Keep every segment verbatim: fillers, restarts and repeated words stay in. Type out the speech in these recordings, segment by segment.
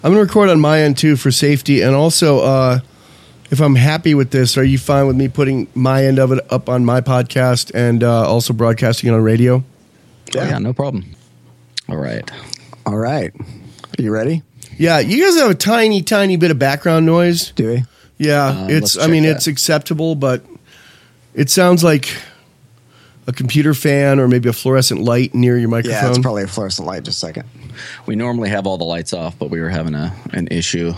I'm going to record on my end, too, for safety. And also, uh, if I'm happy with this, are you fine with me putting my end of it up on my podcast and uh, also broadcasting it on radio? Yeah. Oh, yeah, no problem. All right. All right. Are you ready? Yeah, you guys have a tiny, tiny bit of background noise. Do we? Yeah, Um, it's. let's I mean, check it's that. acceptable, but it sounds like a computer fan or maybe a fluorescent light near your microphone. Yeah, it's probably a fluorescent light. Just a second. We normally have all the lights off, but we were having a an issue.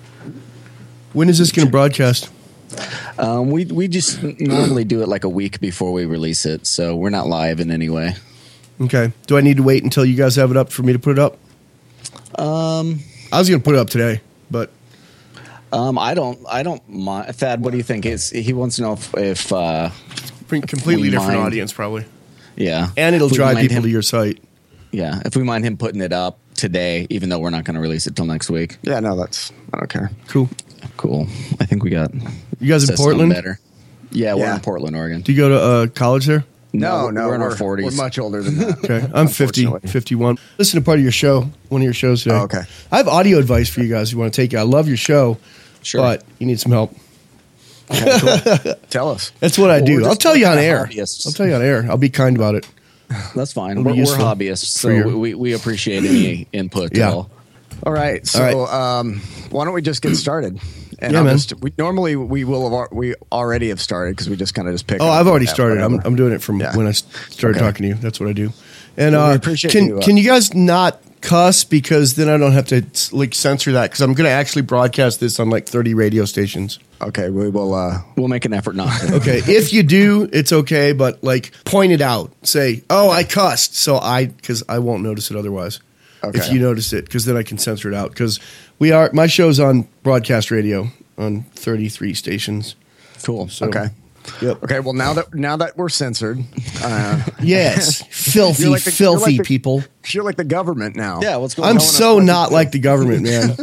When is this going to broadcast? Um, we we just normally do it like a week before we release it, so we're not live in any way. Okay. Do I need to wait until you guys have it up for me to put it up? Um, I was going to put it up today, but um, I don't I don't mind. Thad, what do you think? It's, he wants to know if, if uh, completely We different mind. audience, probably. yeah, And it'll If we drive mind people him- to your site. Yeah, if we mind him putting it up today, even though we're not going to release it till next week. Yeah, no, that's I don't care. Cool. Cool. I think we got You guys in system Portland? better. Yeah, we're Yeah. in Portland, Oregon. Do you go to uh, college there? No, no, we're in our We're forties. much older than that. Okay. I'm fifty, Unfortunately. fifty-one. Listen to part of your show, one of your shows today. Oh, okay. I have audio advice for you guys if you want to take it. I love your show, Sure. but you need some help. Okay, cool. Tell us. That's what I Well, do. we're I'll just- tell you we're on kinda air. hobbyists. I'll tell you on air. I'll be kind about it. That's fine. It'll We're, be we're useful hobbyists, so for your- we, we appreciate any input Yeah. at all. All right. So, All right. Um, why don't we just get started? And Yeah, I'll man. Just, we, normally, we will have al- we already have started because we just kind of just pick. Oh, up I've already at started. I'm, whatever. I'm doing it from Yeah. when I s- started Okay. talking to you. That's what I do. And Well, we uh, appreciate can you, uh, can you guys not cuss because then I don't have to like censor that because I'm going to actually broadcast this on like thirty radio stations. Okay, we will. Uh, We'll make an effort not to. Okay, if you do, it's okay, but like point it out. Say, "Oh, I cussed," so I because I won't notice it otherwise. Okay. If you notice it, because then I can censor it out. Because we are my show's on broadcast radio on thirty-three stations. Cool. So, okay. Yep. Okay. Well, now that now that we're censored, uh, Yes, filthy, You're like the- you're filthy like the- people. you're like the government now. Yeah, what's going I'm on? so not like the government, man.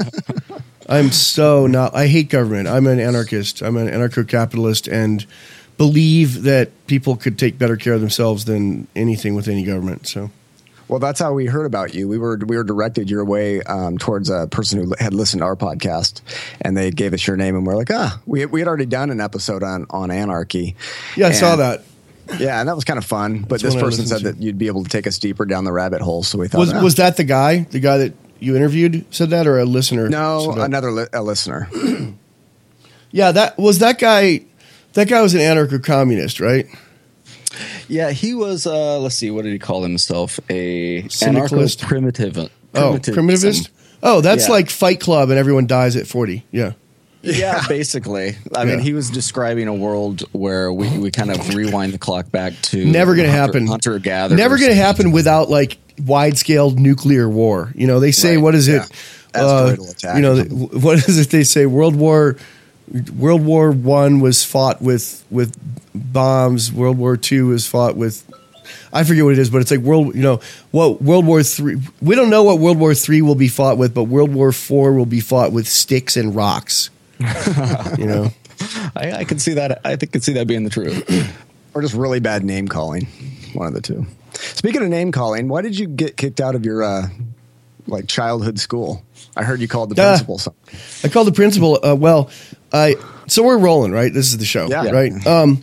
I'm so not. I hate government. I'm an anarchist. I'm an anarcho-capitalist and believe that people could take better care of themselves than anything with any government. So, Well, that's how we heard about you. We were we were directed your way um, towards a person who had listened to our podcast, and they gave us your name, and we're like, ah, we we had already done an episode on on anarchy. yeah, I saw And- that. Yeah, and that was kind of fun. But That's this one I person listened said to. that you'd be able to take us deeper down the rabbit hole. So we thought, Was ah. was that the guy? The guy that you interviewed said that, or a listener? no said that? another li- a listener. Yeah, that was that guy. That guy was an anarcho-communist, right? Yeah, he was. Uh, let's see, what did he call himself? A Syndicalist? anarcho-primitive. Oh, primitive- primitivist. Oh, that's Yeah. like Fight Club, and everyone dies at forty. Yeah. Yeah, basically. I mean, Yeah. he was describing a world where we, we kind of rewind the clock back to Never going to hunter- happen. Hunter-gatherer. Never going to happen without like wide-scale nuclear war. You know, they say, Right, what is it? yeah. Uh, Asteroidal attack you know, or the- what is it they say? World War World War One was fought with with bombs. World War Two was fought with. I forget what it is, but it's like world. You know what? World War Three. We don't know what World War Three will be fought with, but World War Four will be fought with sticks and rocks. You know. I, I can see that. I think I can see that being the truth. Or just really bad name calling. One of the two. Speaking of name calling, why did you get kicked out of your uh, like childhood school? I heard you called the Uh, principal something. I called the principal. Uh, well, I so we're rolling, right? This is the show, Yeah. right? Um,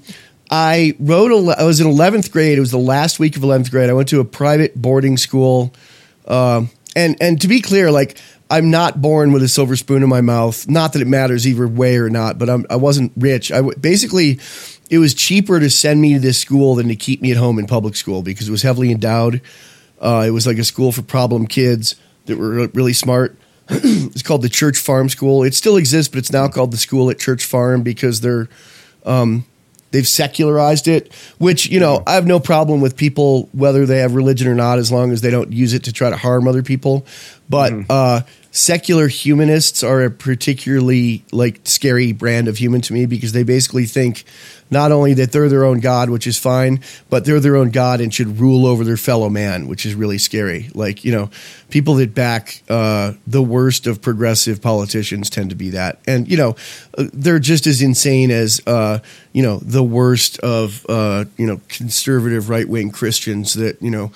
I wrote. A, I was in eleventh grade. It was the last week of eleventh grade. I went to a private boarding school, um, and and to be clear, like I'm not born with a silver spoon in my mouth. Not that it matters either way or not, but I'm, I wasn't rich. I w- basically. It was cheaper to send me to this school than to keep me at home in public school because it was heavily endowed. Uh, it was like a school for problem kids that were re- really smart. It's called the Church Farm School. It still exists, but it's now called the School at Church Farm because they're um, they've secularized it. Which you know, I have no problem with people whether they have religion or not, as long as they don't use it to try to harm other people. But uh, secular humanists are a particularly like scary brand of human to me because they basically think not only that they're their own God, which is fine, but they're their own God and should rule over their fellow man, which is really scary. Like, you know, people that back uh, the worst of progressive politicians tend to be that. And, you know, uh, they're just as insane as, uh, you know, the worst of, uh, you know, conservative right-wing Christians that, you know,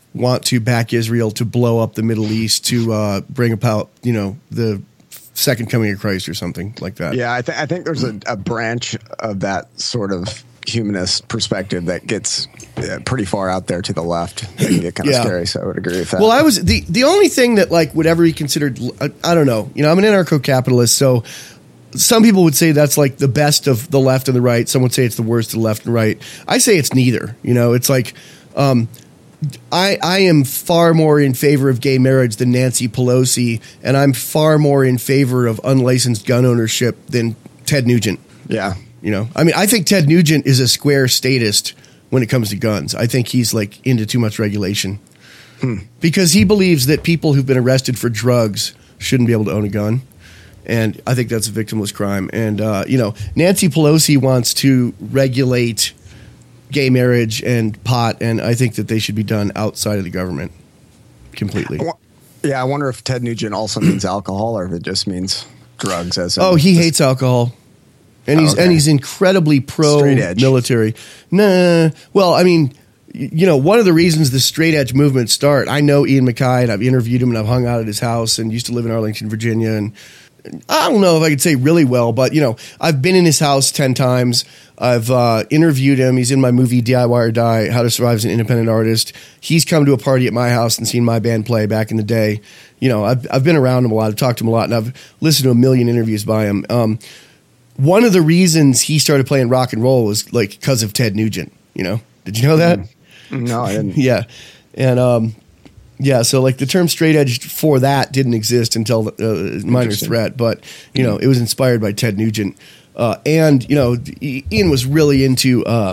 want to back Israel to blow up the Middle East to uh, bring about, you know, the second coming of Christ or something like that. Yeah, I, th- I think there's a, a branch of that sort of humanist perspective that gets uh, pretty far out there to the left. It can get kind of Yeah. scary, so I would agree with that. Well, I was the the only thing that like would ever be considered. I, I don't know. You know, I'm an anarcho-capitalist, so some people would say that's like the best of the left and the right. Some would say it's the worst of the left and right. I say it's neither. You know, it's like. Um, I, I am far more in favor of gay marriage than Nancy Pelosi, and I'm far more in favor of unlicensed gun ownership than Ted Nugent. yeah. You know, I mean, I think Ted Nugent is a square statist when it comes to guns. I think he's like into too much regulation hmm. because he believes that people who've been arrested for drugs shouldn't be able to own a gun. And I think that's a victimless crime. And, uh, you know, Nancy Pelosi wants to regulate gay marriage and pot, and I think that they should be done outside of the government completely. Yeah, I wonder if Ted Nugent also means alcohol or if it just means drugs. As oh, he hates alcohol, and he's oh, okay. and he's incredibly pro military. Nah, well, I mean, you know, one of the reasons the straight edge movement start. I know Ian MacKay, and I've interviewed him, and I've hung out at his house, and used to live in Arlington, Virginia, and I don't know if I could say really well, but you know, I've been in his house ten times. I've uh, interviewed him. He's in my movie D I Y or Die, How to Survive as an Independent Artist. He's come to a party at my house and seen my band play back in the day. You know, I've I've been around him a lot. I've talked to him a lot, and I've listened to a million interviews by him. Um, one of the reasons he started playing rock and roll was like because of Ted Nugent. You know, did you know that? Mm. No, I didn't. yeah, and um, yeah, so like the term straight edge for that didn't exist until uh, Minor Threat, but you know, it was inspired by Ted Nugent. Uh, and you know, Ian was really into uh,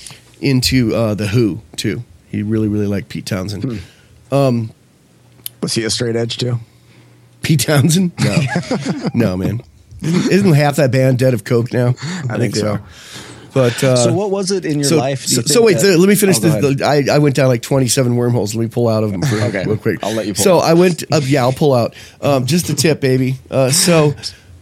into uh, the Who too. He really, really liked Pete Townsend. Hmm. Um, was he a straight edge too? Pete Townsend? No, no, man. Isn't, isn't half that band dead of coke now? I, I think so. so. But uh, so, what was it in your so, life? So, so wait, that, let me finish oh, this. The, I, I went down like twenty-seven wormholes. Let me pull out of them for, okay. real quick. I'll let you pull. So I went. Uh, yeah, I'll pull out. Um, just a tip, baby. Uh, so.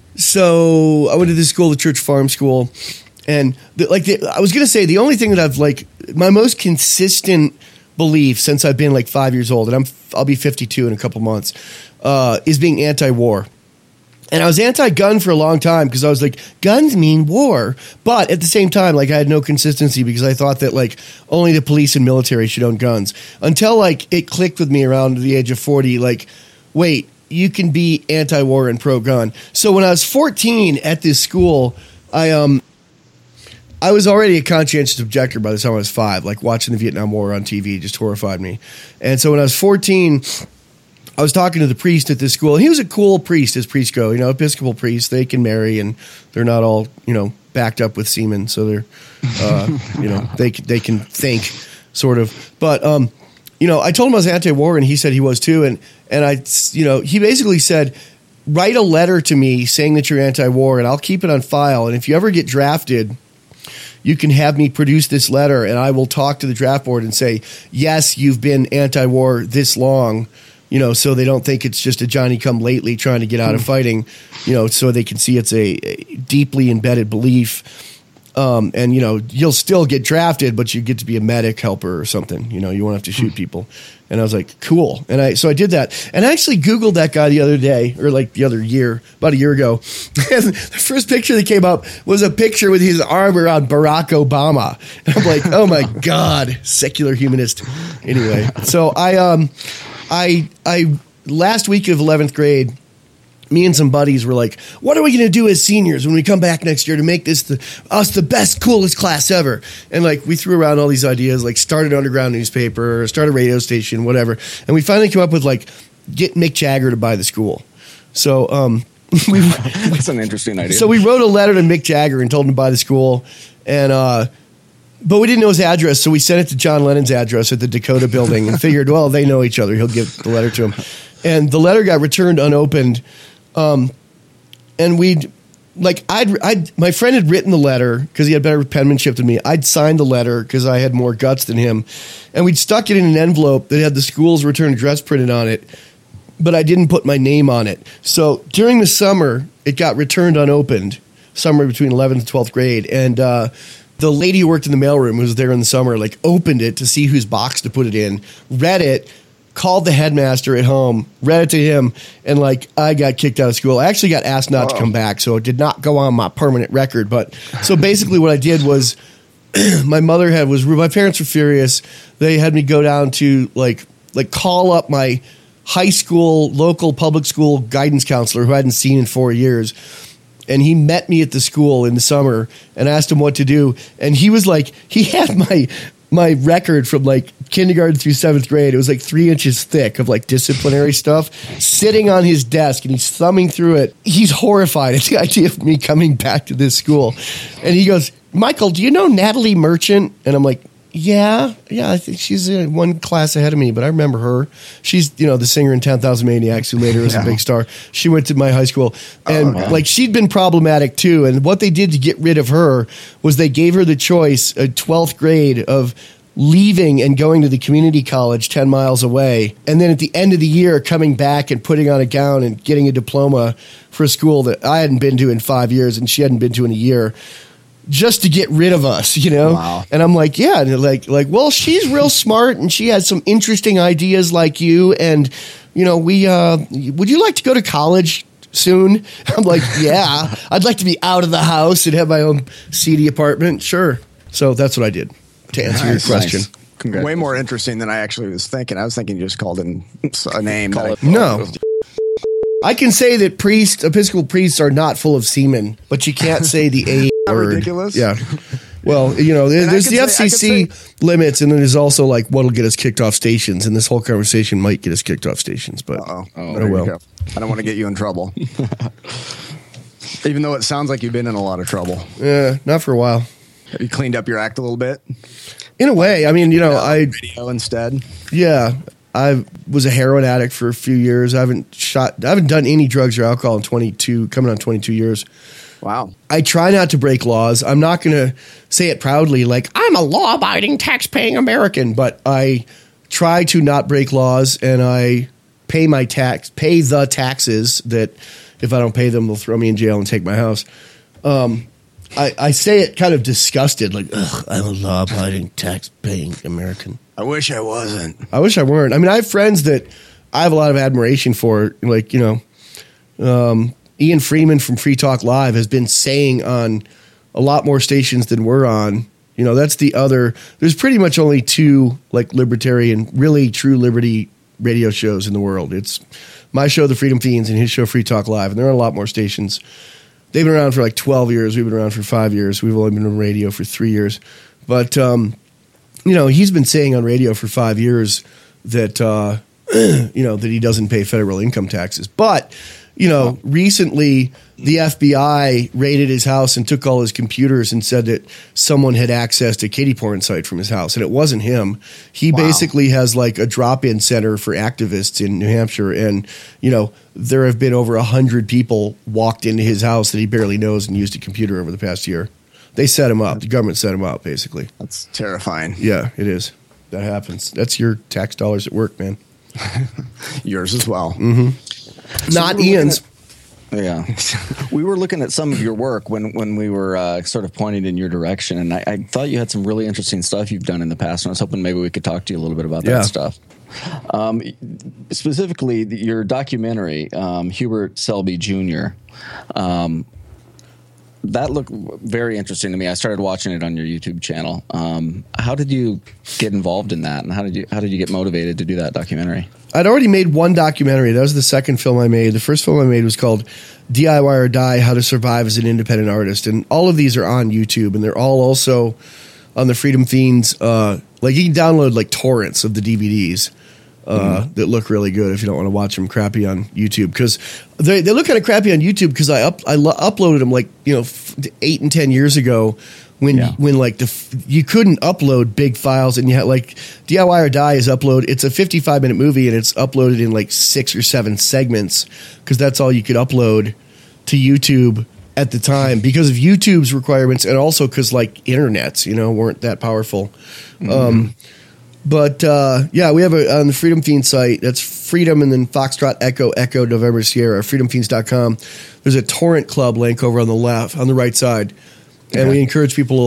So I went to this school, the Church Farm School, and the, like the, I was going to say, the only thing that I've like my most consistent belief since I've been like five years old, and I'm I'll be fifty-two in a couple months, uh, is being anti-war. And I was anti-gun for a long time because I was like, guns mean war. But at the same time, like I had no consistency because I thought that like only the police and military should own guns until like it clicked with me around the age of forty. Like, wait. You can be anti-war and pro-gun. So when I was fourteen at this school, I um, I was already a conscientious objector by the time I was five. Like watching the Vietnam War on T V just horrified me. And so when I was fourteen, I was talking to the priest at this school. And he was a cool priest, as priests go. You know, Episcopal priests, they can marry, and they're not all you know backed up with semen. So they're, uh, you know, they they can think, sort of. But um. You know, I told him I was anti-war, and he said he was too. And and I, you know, he basically said, write a letter to me saying that you're anti-war, and I'll keep it on file. And if you ever get drafted, you can have me produce this letter, and I will talk to the draft board and say, yes, you've been anti-war this long, you know, so they don't think it's just a Johnny-come-lately trying to get out of fighting, you know, so they can see it's a, a deeply embedded belief. Um, and, you know, you'll still get drafted, but you get to be a medic helper or something. You know, you won't have to shoot people. And I was like, cool. And I so I did that. And I actually Googled that guy the other day, or like the other year, about a year ago. And the first picture that came up was a picture with his arm around Barack Obama. And I'm like, oh, my God, secular humanist. Anyway, so I, um, I, I last week of eleventh grade, me and some buddies were like, what are we going to do as seniors when we come back next year to make this the, us the best, coolest class ever? And like we threw around all these ideas, like start an underground newspaper, start a radio station, whatever. And we finally came up with like get Mick Jagger to buy the school. So um, we that's an interesting idea. So we wrote a letter to Mick Jagger and told him to buy the school. And uh, but we didn't know his address, so we sent it to John Lennon's address at the Dakota building and figured, well, they know each other. He'll give the letter to him. And the letter got returned unopened. Um, and we'd like, I'd, I'd, my friend had written the letter because he had better penmanship than me. I'd signed the letter because I had more guts than him, and we'd stuck it in an envelope that had the school's return address printed on it, but I didn't put my name on it. So during the summer, it got returned unopened, somewhere between eleventh and twelfth grade. And, uh, The lady who worked in the mailroom, who was there in the summer, like opened it to see whose box to put it in, read it, called the headmaster at home, read it to him, and like I got kicked out of school. I actually got asked not Uh-oh. to come back, so it did not go on my permanent record. But so basically what I did was my mother had was my parents were furious. They had me go down to like like call up my high school local public school guidance counselor who I hadn't seen in four years. And he met me at the school in the summer and asked him what to do. And he was like, he had my my record from like kindergarten through seventh grade. It was like three inches thick of like disciplinary stuff sitting on his desk, and he's thumbing through it. He's horrified at the idea of me coming back to this school. And he goes, Michael, do you know Natalie Merchant? And I'm like, yeah, yeah, I think she's uh, one class ahead of me, but I remember her. She's, you know, the singer in ten thousand Maniacs who later was yeah. a big star. She went to my high school, and oh, like she'd been problematic too. And what they did to get rid of her was they gave her the choice, uh, twelfth grade, of leaving and going to the community college ten miles away, and then at the end of the year coming back and putting on a gown and getting a diploma for a school that I hadn't been to in five years and she hadn't been to in a year. Just to get rid of us, you know? Wow. And I'm like, yeah, and like, like, well, she's real smart and she has some interesting ideas like you. And, you know, we, uh, would you like to go to college soon? I'm like, yeah, I'd like to be out of the house and have my own seedy apartment. Sure. So that's what I did to answer Nice, your question. nice. Way more interesting than I actually was thinking. I was thinking you just called him a name. Call that it- I- No. I can say that priests, Episcopal priests are not full of semen, but you can't say the A word. Ridiculous. Yeah. Well, you know, there- And I there's can the say- I F C can C limits, and then there's also like what'll get us kicked off stations, and this whole conversation might get us kicked off stations, but Uh-oh. oh, There you well. go. I don't want to get you in trouble. Even though it sounds like you've been in a lot of trouble. Yeah, not for a while. Have you cleaned up your act a little bit? In a way, I mean, you know, I Video instead. yeah, I was a heroin addict for a few years. I haven't shot, I haven't done any drugs or alcohol in twenty-two, coming on twenty-two years. Wow. I try not to break laws. I'm not going to say it proudly like I'm a law-abiding, tax-paying American, but I try to not break laws, and I pay my tax, pay the taxes that if I don't pay them, they'll throw me in jail and take my house. Um, I, I say it kind of disgusted, like, ugh, I'm a law-abiding, tax-paying American. I wish I wasn't. I wish I weren't. I mean, I have friends that I have a lot of admiration for, like, you know, um, Ian Freeman from Free Talk Live has been saying on a lot more stations than we're on. You know, that's the other. There's pretty much only two like libertarian, really true liberty radio shows in the world. It's my show, The Freedom Fiends, and his show, Free Talk Live. And they're on a lot more stations. They've been around for like twelve years. We've been around for five years. We've only been on radio for three years. But, um, you know, he's been saying on radio for five years that, uh, you know, that he doesn't pay federal income taxes. But, you know, recently the F B I raided his house and took all his computers and said that someone had accessed a kiddie porn site from his house. And it wasn't him. He Wow. basically has like a drop-in center for activists in New Hampshire. And, you know, there have been over one hundred people walked into his house that he barely knows and used a computer over the past year. They set him up. The government set him up, basically. That's terrifying. Yeah, it is. That happens. That's your tax dollars at work, man. Yours as well. Mm-hmm. Not we were Ian's. Yeah, we were looking at some of your work when when we were uh, sort of pointing in your direction, and I, I thought you had some really interesting stuff you've done in the past. And I was hoping maybe we could talk to you a little bit about Yeah. that stuff. Um, specifically, the- your documentary, um, Hubert Selby Junior Um, that looked very interesting to me. I started watching it on your YouTube channel. Um, how did you get involved in that, and how did you how did you get motivated to do that documentary? I'd already made one documentary. That was the second film I made. The first film I made was called D I Y or Die, How to Survive as an Independent Artist. And all of these are on YouTube, and they're all also on the Freedom Fiends. Uh, like you can download like torrents of the D V Ds uh, mm. that look really good if you don't want to watch them crappy on YouTube. Because they, they look kind of crappy on YouTube because I, up, I lo- uploaded them like, you know, f- eight and ten years ago. When Yeah. when like the f- you couldn't upload big files, and you had like D I Y or Die is upload. It's a fifty-five minute movie, and it's uploaded in like six or seven segments because that's all you could upload to YouTube at the time because of YouTube's requirements, and also because like internets, you know, weren't that powerful. Mm-hmm. Um, but uh, yeah, we have a on the Freedom Fiend site. That's Freedom and then Foxtrot Echo Echo November Sierra freedom fiends dot com. There's a torrent club link over on the left on the right side. And Okay. we encourage people to like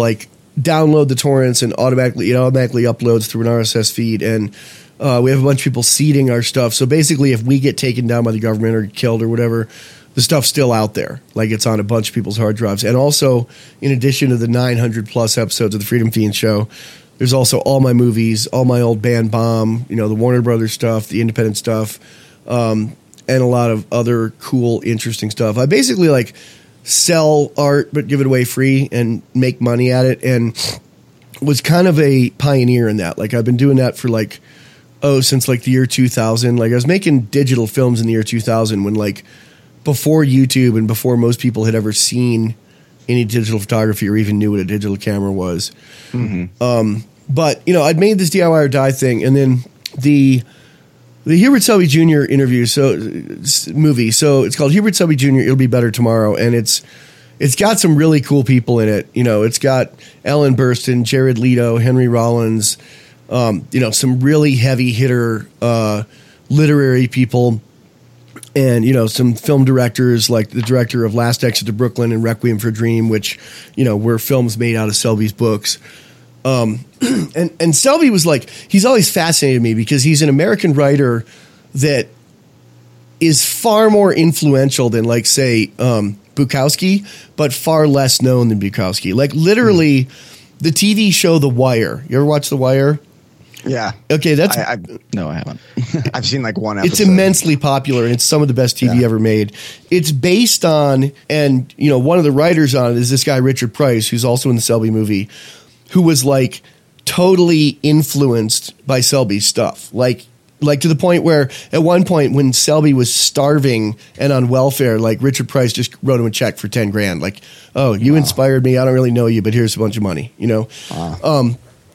download the torrents and automatically it automatically uploads through an R S S feed, and uh, we have a bunch of people seeding our stuff. So basically, if we get taken down by the government or killed or whatever, the stuff's still out there. Like, it's on a bunch of people's hard drives. And also, in addition to the nine hundred plus episodes of the Freedom Fiend Show, there's also all my movies, all my old band Bomb, you know, the Warner Brothers stuff, the independent stuff, um, and a lot of other cool, interesting stuff. I basically like sell art but give it away free and make money at it, and was kind of a pioneer in that. Like, I've been doing that for like, oh, since like the year two thousand. Like, I was making digital films in the year two thousand when, like, before YouTube and before most people had ever seen any digital photography or even knew what a digital camera was. Mm-hmm. Um, but, you know, I'd made this D I Y or die thing, and then the the Hubert Selby Junior interview, so movie. So it's called Hubert Selby Junior It'll Be Better Tomorrow, and it's it's got some really cool people in it. You know, it's got Ellen Burstyn, Jared Leto, Henry Rollins, um, you know, some really heavy hitter uh, literary people. And, you know, some film directors like the director of Last Exit to Brooklyn and Requiem for a Dream, which, you know, were films made out of Selby's books. Um, and, and Selby was like, he's always fascinated me because he's an American writer that is far more influential than, like, say, um, Bukowski, but far less known than Bukowski. Like, literally, mm. the T V show The Wire. You ever watch The Wire? Yeah. Okay, that's I, I, no, I haven't. I've seen like one episode. It's immensely popular, and it's some of the best T V yeah. ever made. It's based on, and you know, one of the writers on it is this guy Richard Price, who's also in the Selby movie, who was like totally influenced by Selby's stuff, like like to the point where at one point when Selby was starving and on welfare, like Richard Price just wrote him a check for ten grand, like, oh, you wow. inspired me. I don't really know you, but here's a bunch of money, you know. Wow. Um,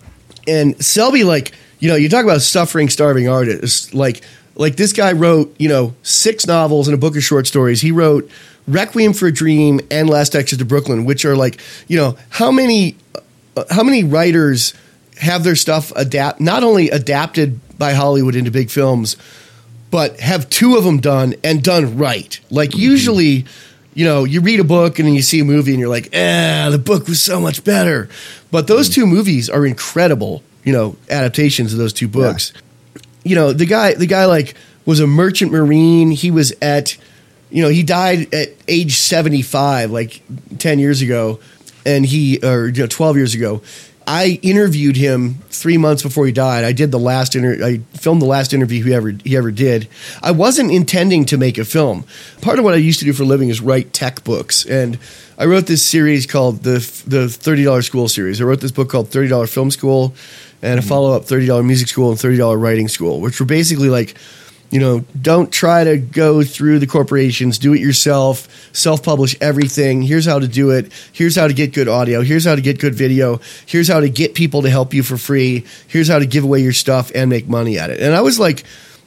And Selby, like, you know, you talk about suffering, starving artists. Like, like this guy wrote, you know, six novels and a book of short stories. He wrote Requiem for a Dream and Last Exit to Brooklyn, which are like, you know, how many, uh, how many writers have their stuff adapt, not only adapted by Hollywood into big films, but have two of them done and done right. Like, mm-hmm. usually, you know, you read a book and then you see a movie and you're like, eh, the book was so much better. But those two movies are incredible, you know, adaptations of those two books. Yeah. You know, the guy, the guy like was a merchant marine. He was at, you know, he died at age seventy-five, like ten years ago, and he, or you know, twelve years ago. I interviewed him three months before he died. I did the last inter- I filmed the last interview he ever he ever did. I wasn't intending to make a film. Part of what I used to do for a living is write tech books, and I wrote this series called the the thirty dollar School series. I wrote this book called thirty dollar Film School, and a follow up thirty dollar Music School and thirty dollar Writing School, which were basically like, you know, don't try to go through the corporations. Do it yourself. Self-publish everything. Here's how to do it. Here's how to get good audio. Here's how to get good video. Here's how to get people to help you for free. Here's how to give away your stuff and make money at it. And I was like,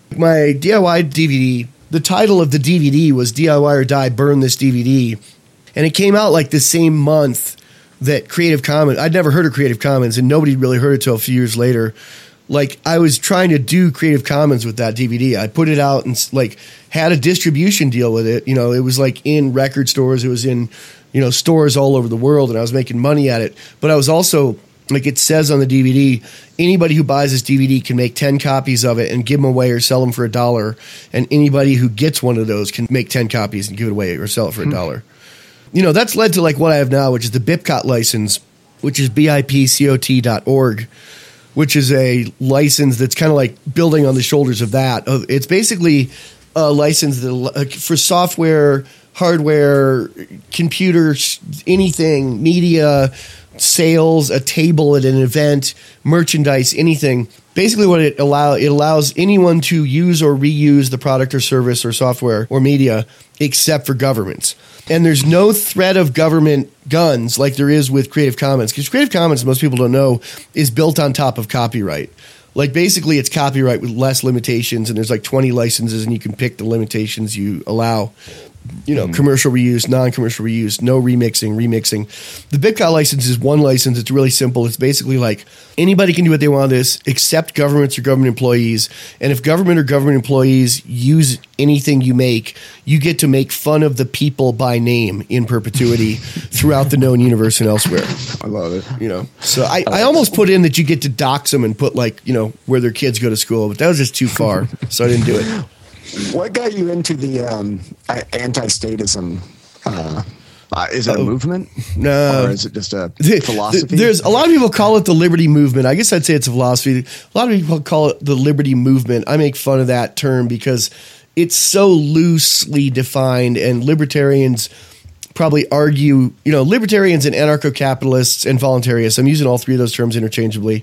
my D I Y D V D, the title of the D V D was D I Y or Die, Burn This D V D. And it came out like the same month that Creative Commons, I'd never heard of Creative Commons, and nobody really heard it until a few years later. Like, I was trying to do Creative Commons with that D V D. I put it out and like had a distribution deal with it. You know, it was like in record stores. It was in, you know, stores all over the world, and I was making money at it. But I was also, like it says on the D V D, anybody who buys this D V D can make ten copies of it and give them away or sell them for a dollar. And anybody who gets one of those can make ten copies and give it away or sell it for a dollar. You know, that's led to like what I have now, which is the BIPCOT license, which is B I P C O T dot org. Which is a license that's kind of like building on the shoulders of that. It's basically a license that, for software, hardware, computers, anything, media, sales, a table at an event, merchandise, anything. Basically what it allow it allows anyone to use or reuse the product or service or software or media except for governments. And there's no threat of government guns like there is with Creative Commons. Because Creative Commons, most people don't know, is built on top of copyright. Like basically it's copyright with less limitations, and there's like twenty licenses and you can pick the limitations you allow. you know, mm-hmm. commercial reuse, non-commercial reuse, no remixing, remixing. The BitGot license is one license. It's really simple. It's basically like anybody can do what they want with this, except governments or government employees. And if government or government employees use anything you make, you get to make fun of the people by name in perpetuity throughout the known universe and elsewhere. I love it. You know, so I, I almost put in that you get to dox them and put like, you know, where their kids go to school, but that was just too far. So I didn't do it. What got you into the um, anti-statism? Uh, uh, is it Uh-oh. a movement? No. Or is it just a philosophy? There's a lot of people call it the liberty movement. I guess I'd say it's a philosophy. A lot of people call it the liberty movement. I make fun of that term because it's so loosely defined, and libertarians probably argue, you know, libertarians and anarcho-capitalists and voluntarists. I'm using all three of those terms interchangeably.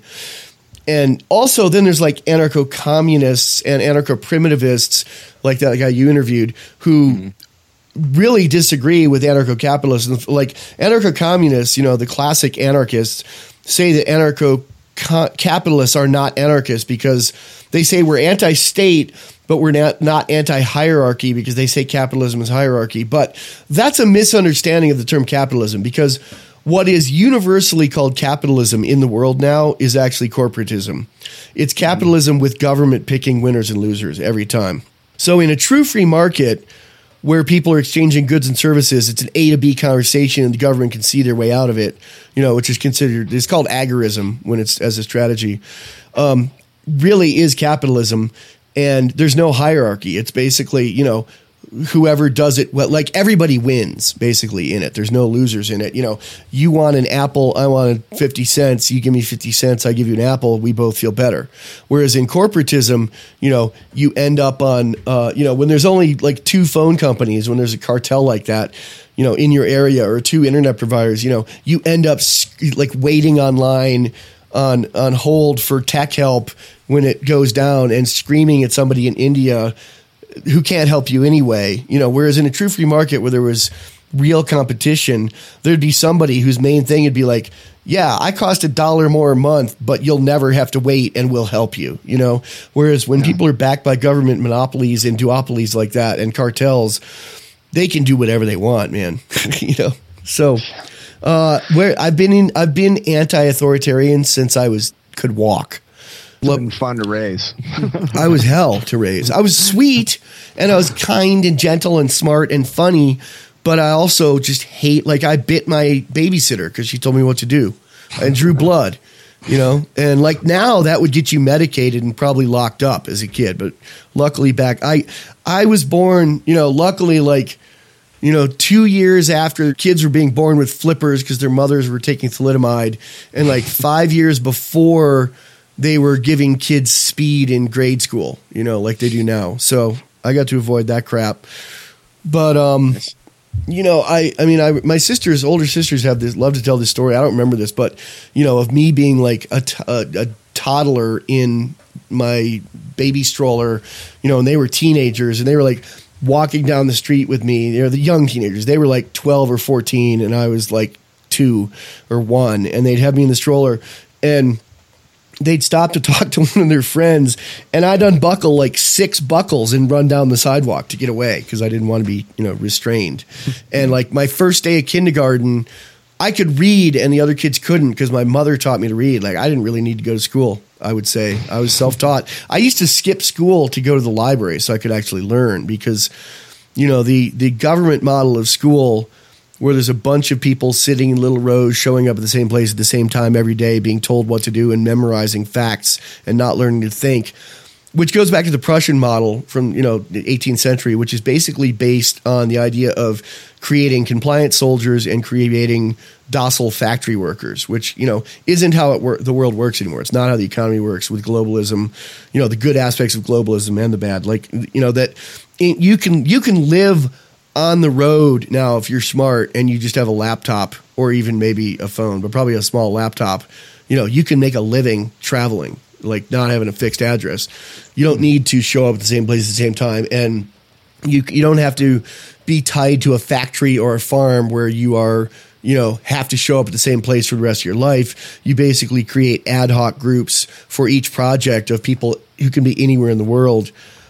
And also then there's like anarcho-communists and anarcho-primitivists like that guy you interviewed who mm-hmm. really disagree with anarcho-capitalists. Like anarcho-communists, you know, the classic anarchists say that anarcho-capitalists are not anarchists because they say we're anti-state, but we're not, not anti-hierarchy because they say capitalism is hierarchy. But that's a misunderstanding of the term capitalism, because what is universally called capitalism in the world now is actually corporatism. It's capitalism with government picking winners and losers every time. So in a true free market where people are exchanging goods and services, it's an A to B conversation and the government can see their way out of it, you know, which is considered, it's called agorism when it's as a strategy, um, really is capitalism. And there's no hierarchy. It's basically, you know, whoever does it well, like everybody wins basically in it. There's no losers in it. You know, you want an apple, I wanted fifty cents. You give me fifty cents, I give you an apple. We both feel better. Whereas in corporatism, you know, you end up on, uh, you know, when there's only like two phone companies, when there's a cartel like that, you know, in your area, or two internet providers, you know, you end up like waiting online on, on hold for tech help when it goes down and screaming at somebody in India who can't help you anyway, you know, whereas in a true free market where there was real competition, there'd be somebody whose main thing would be like, yeah, I cost a dollar more a month, but you'll never have to wait and we'll help you, you know, whereas when yeah. people are backed by government monopolies and duopolies like that and cartels, they can do whatever they want, man. you know, so uh, where I've been in, I've been anti-authoritarian since I was could walk. Been fun to raise. I was hell to raise. I was sweet and I was kind and gentle and smart and funny, but I also just hate, like I bit my babysitter because she told me what to do and drew blood, you know, and like now that would get you medicated and probably locked up as a kid. But luckily back, I, I was born, you know, luckily like, you know, two years after kids were being born with flippers because their mothers were taking thalidomide, and like five years before they were giving kids speed in grade school, you know, like they do now. So I got to avoid that crap. But, um, you know, I, I mean, I, my sisters, older sisters have this, love to tell this story. I don't remember this, but, you know, of me being like a, t- a, a toddler in my baby stroller, you know, and they were teenagers and they were like walking down the street with me. They're the young teenagers. They were like twelve or fourteen and I was like two or one, and they'd have me in the stroller and they'd stop to talk to one of their friends, and I'd unbuckle like six buckles and run down the sidewalk to get away because I didn't want to be, you know, restrained. And like my first day of kindergarten, I could read and the other kids couldn't because my mother taught me to read. Like I didn't really need to go to school, I would say. I was self-taught. I used to skip school to go to the library so I could actually learn because, you know, the, the government model of school where there's a bunch of people sitting in little rows, showing up at the same place at the same time every day, being told what to do and memorizing facts and not learning to think, which goes back to the Prussian model from, you know, the eighteenth century, which is basically based on the idea of creating compliant soldiers and creating docile factory workers, which, you know, isn't how it wor- the world works anymore. It's not how the economy works with globalism, you know, the good aspects of globalism and the bad. Like, you know, that you can you can live on the road now if you're smart and you just have a laptop or even maybe a phone, but probably a small laptop. You know, you can make a living traveling, like not having a fixed address. You don't need to show up at the same place at the same time, and you you don't have to be tied to a factory or a farm where you are, you know, have to show up at the same place for the rest of your life. You basically create ad hoc groups for each project of people who can be anywhere in the world.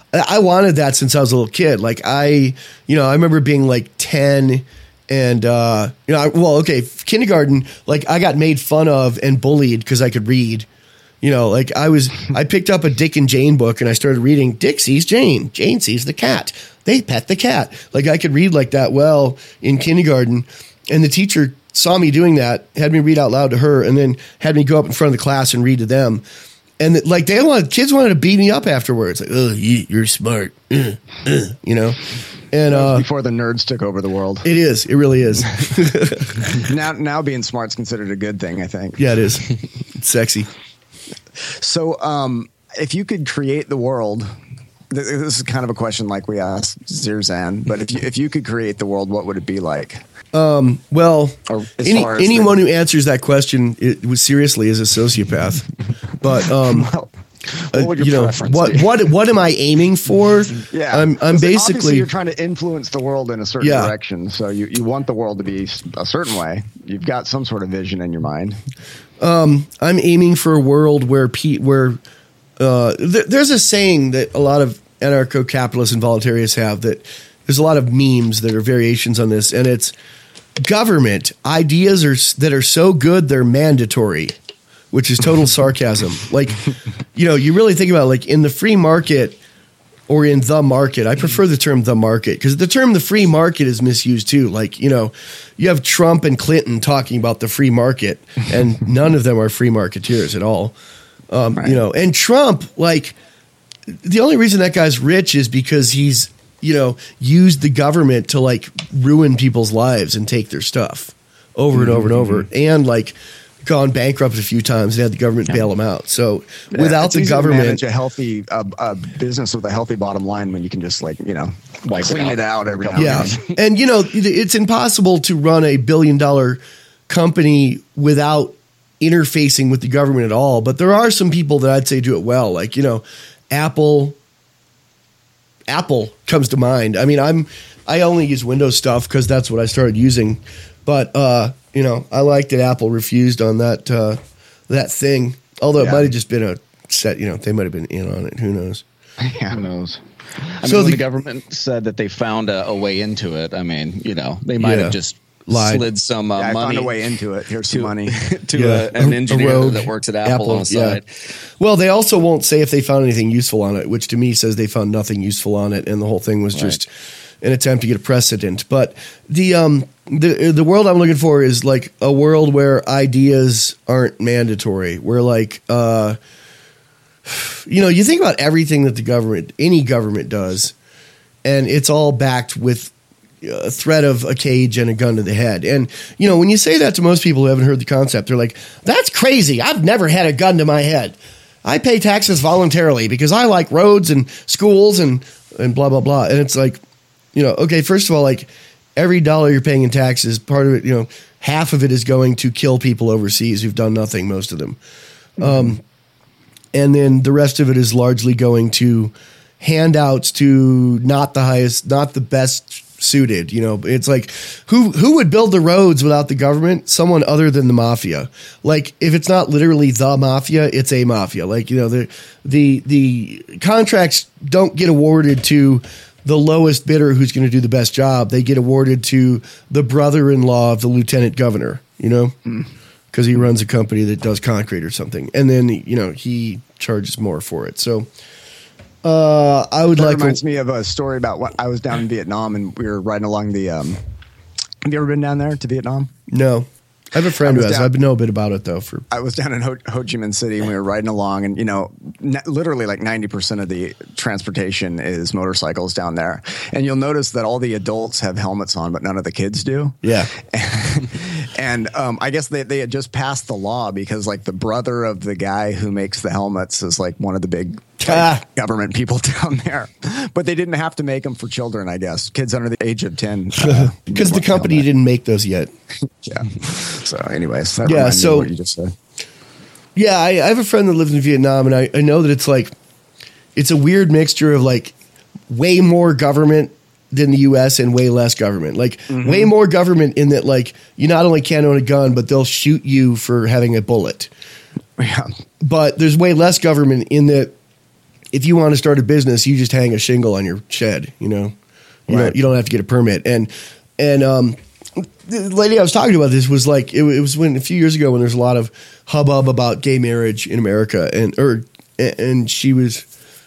I wanted that since I was a little kid. Like I, you know, I remember being like ten and, uh, you know, I, well, okay, kindergarten, like I got made fun of and bullied because I could read. You know, like I was, I picked up a Dick and Jane book and I started reading Dick sees Jane, Jane sees the cat. They pet the cat. Like I could read like that well in kindergarten. And the teacher saw me doing that, had me read out loud to her, and then had me go up in front of the class and read to them. And like they wanted, kids wanted to beat me up afterwards. Like, oh, you, you're smart, uh, uh, you know. And uh, before the nerds took over the world, it is. It really is. now, now being smart's considered a good thing, I think. Yeah, it is. It's sexy. So, um, if you could create the world, th- this is kind of a question like we asked Zirzan, but if you if you could create the world, what would it be like? Um, well, any, far as anyone the- who answers that question it, was seriously is a sociopath. But um, Well, uh, what would your you know preference what be? what what am I aiming for? Yeah, I'm I'm 'Cause obviously basically you're trying to influence the world in a certain Yeah. direction. So you, you want the world to be a certain way. You've got some sort of vision in your mind. I'm aiming for a world where pe- where uh, th- there's a saying that a lot of anarcho-capitalists and voluntarists have that there's a lot of memes that are variations on this, and it's government ideas are s- that are so good they're mandatory, which is total sarcasm. Like, you know, you really think about it, like in the free market or in the market. I prefer the term the market because the term the free market is misused too. Like, you know, you have Trump and Clinton talking about the free market and none of them are free marketeers at all. Um, Right. You know, and Trump, like the only reason that guy's rich is because he's, you know, used the government to like ruin people's lives and take their stuff over and over and over. And like, gone bankrupt a few times and had the government bail them out. So Yeah, without it's the easy to government, manage a healthy uh, uh, business with a healthy bottom line when you can just like you know Wipe it clean out. it out every now yeah. and then. And you know, it's impossible to run a billion dollar company without interfacing with the government at all. But there are some people that I'd say do it well. Like, you know, Apple, Apple comes to mind. I mean, I'm, I only use Windows stuff because that's what I started using. But, uh, you know, I like that Apple refused on that, uh, that thing. Although it Yeah. might have just been a set, you know, they might have been in on it. Who knows? Who knows? I So mean, when the- the government said that they found a, a way into it, I mean, you know, they might Yeah. have just Lied. slid some uh, Yeah, I money found a way into it. Here's some to, money. to Yeah. a, an A- a engineer rogue that works at Apple, on the side. Well, they also won't say if they found anything useful on it, which to me says they found nothing useful on it, and the whole thing was just an attempt to get a precedent. But the um the the world I'm looking for is like a world where ideas aren't mandatory, where like uh you know, you think about everything that the government, any government does, and it's all backed with a threat of a cage and a gun to the head. And, you know, when you say that to most people who haven't heard the concept, they're like, that's crazy. I've never had a gun to my head. I pay taxes voluntarily because I like roads and schools and, and blah, blah, blah. And it's like, you know, okay, first of all, like every dollar you're paying in taxes, part of it, you know, half of it is going to kill people overseas who've done nothing, most of them. Mm-hmm. Um, and then the rest of it is largely going to handouts to not the highest, not the best suited. You know, it's like who who would build the roads without the government? Someone other than the mafia. Like if it's not literally the mafia, it's a mafia. Like, you know, the the the contracts don't get awarded to the lowest bidder who's going to do the best job. They get awarded to the brother-in-law of the lieutenant governor, you know, because he runs a company that does concrete or something. And then, you know, he charges more for it. So uh, I would That like reminds to, me of a story about what I was down in Vietnam and we were riding along the. Um, have you ever been down there to Vietnam? no. I have a friend I who was has. down- I know a bit about it though. For I was down in Ho, Ho Chi Minh City and we were riding along, and you know, n- literally like ninety percent of the transportation is motorcycles down there. And you'll notice that all the adults have helmets on, but none of the kids do. yeah, And um, I guess they, they had just passed the law because like the brother of the guy who makes the helmets is like one of the big Ah. like, government people down there. But they didn't have to make them for children, I guess. Kids under the age of ten. uh, because the want company helmet. didn't make those yet. Yeah. So anyways, that Yeah, reminded me so- of what you just said. Yeah, I, I have a friend that lives in Vietnam, and I, I know that it's like it's a weird mixture of like way more government than the U S and way less government. Like Mm-hmm. way more government in that like you not only can't own a gun, but they'll shoot you for having a bullet. Yeah. But there's way less government in that if you want to start a business, you just hang a shingle on your shed, you know, you, Right. don't, you don't have to get a permit. And, and, um, the lady I was talking about this was like, it, it was when a few years ago when there's a lot of hubbub about gay marriage in America, and, or, and she was,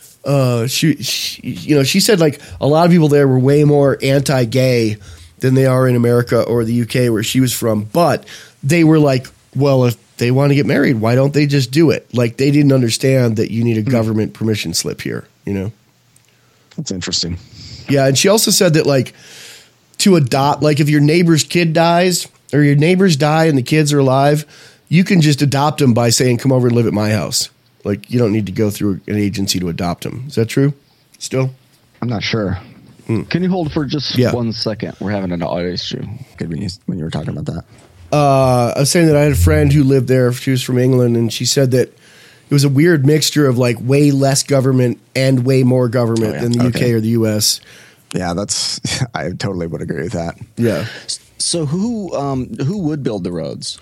uh, she, she, you know, she said like a lot of people there were way more anti-gay than they are in America or the U K where she was from. But they were like, well, if they want to get married, why don't they just do it? Like they didn't understand that you need a government permission slip here, you know? That's interesting. Yeah. And she also said that like to adopt, like if your neighbor's kid dies or your neighbors die and the kids are alive, you can just adopt them by saying, come over and live at my house. Like you don't need to go through an agency to adopt them. Is that true still? I'm not sure. Can you hold for just Yeah. one second? We're having an audio issue. Good when you, when you were talking about that. Uh, I was saying that I had a friend who lived there. She was from England, and she said that it was a weird mixture of like way less government and way more government Oh, yeah. than the U K Okay. or the U S. Yeah, that's. I totally would agree with that. Yeah, So who um, who would build the roads?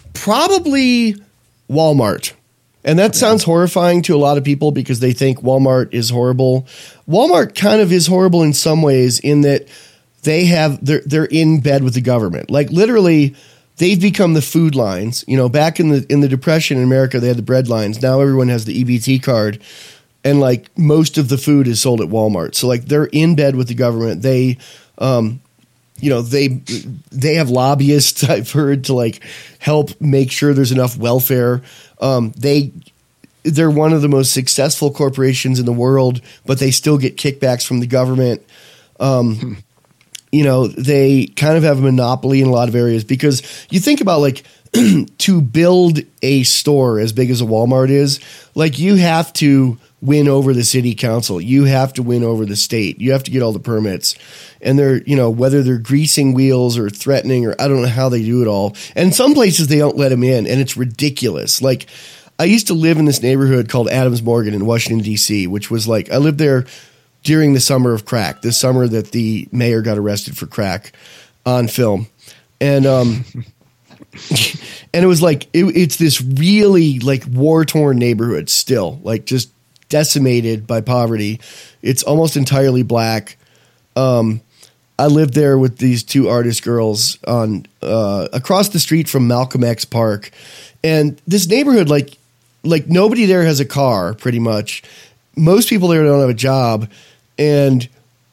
probably Walmart. And that sounds horrifying to a lot of people because they think Walmart is horrible. Walmart kind of is horrible in some ways in that they have they're they're in bed with the government. Like literally, they've become the food lines. You know, back in the in the Depression in America, they had the bread lines. Now everyone has the E B T card, and like most of the food is sold at Walmart. So like they're in bed with the government. They, um, you know, they they have lobbyists I've heard to like help make sure there's enough welfare. Um, they they're one of the most successful corporations in the world, but they still get kickbacks from the government. Um, hmm. You know, they kind of have a monopoly in a lot of areas because you think about like to build a store as big as a Walmart is, like you have to win over the city council. You have to win over the state. You have to get all the permits. And they're, you know, whether they're greasing wheels or threatening or I don't know how they do it all. And in some places they don't let them in and it's ridiculous. Like I used to live in this neighborhood called Adams Morgan in Washington, D C, which was like, I lived there during the summer of crack, the summer that the mayor got arrested for crack on film. And, um, and it was like, it, it's this really like war torn neighborhood still, like just decimated by poverty. It's almost entirely black. Um, I lived there with these two artist girls on uh, across the street from Malcolm X Park, and this neighborhood, like, like nobody there has a car. Pretty much, most people there don't have a job, and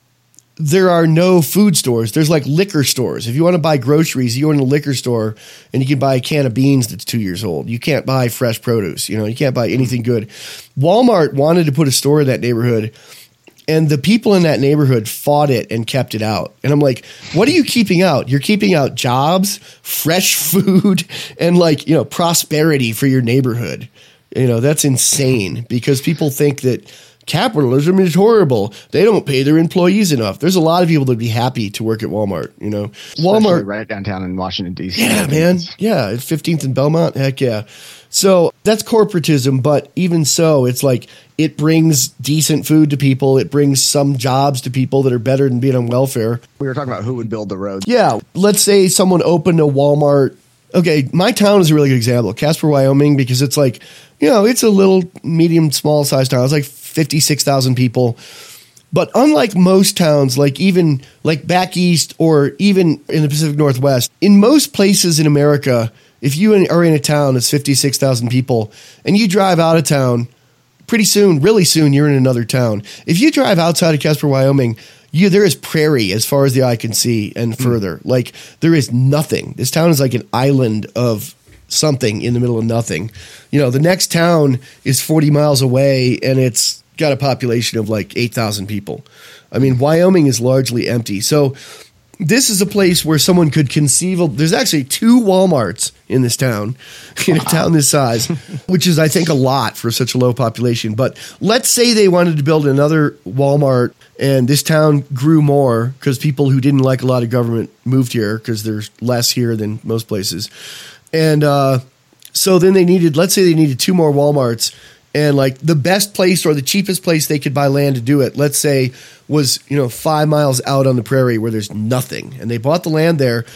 there are no food stores. There's like liquor stores. If you want to buy groceries, you go in a liquor store and you can buy a can of beans that's two years old. You can't buy fresh produce. You know, you can't buy anything good. Walmart wanted to put a store in that neighborhood, and the people in that neighborhood fought it and kept it out. And I'm like, what are you keeping out? You're keeping out jobs, fresh food, and like, you know, prosperity for your neighborhood. You know, that's insane because people think that capitalism is horrible. They don't pay their employees enough. There's a lot of people that'd be happy to work at Walmart, you know. Walmart, Especially right downtown in Washington, D C. yeah, man. Yeah, at fifteenth and Belmont. Heck yeah. So that's corporatism, but even so, it's like it brings decent food to people. It brings some jobs to people that are better than being on welfare. We were talking about who would build the roads. Yeah, let's say someone opened a Walmart. Okay, my town is a really good example, Casper, Wyoming, because it's like, you know, it's a little medium, small size town. It's like fifty-six thousand people. But unlike most towns, like even like back east or even in the Pacific Northwest, in most places in America, if you are in a town that's fifty-six thousand people and you drive out of town, pretty soon, really soon, you're in another town. If you drive outside of Casper, Wyoming, you, there is prairie as far as the eye can see and further. Mm. Like there is nothing. This town is like an island of something in the middle of nothing. You know, the next town is forty miles away and it's got a population of like eight thousand people. I mean, Wyoming is largely empty. So this is a place where someone could conceive of, there's actually two Walmarts in this town, in a town this size, which is, I think, a lot for such a low population. But let's say they wanted to build another Walmart and this town grew more because people who didn't like a lot of government moved here because there's less here than most places. And uh, so then they needed, let's say they needed two more Walmarts. And like the best place or the cheapest place they could buy land to do it, let's say, was, you know, five miles out on the prairie where there's nothing. And they bought the land there.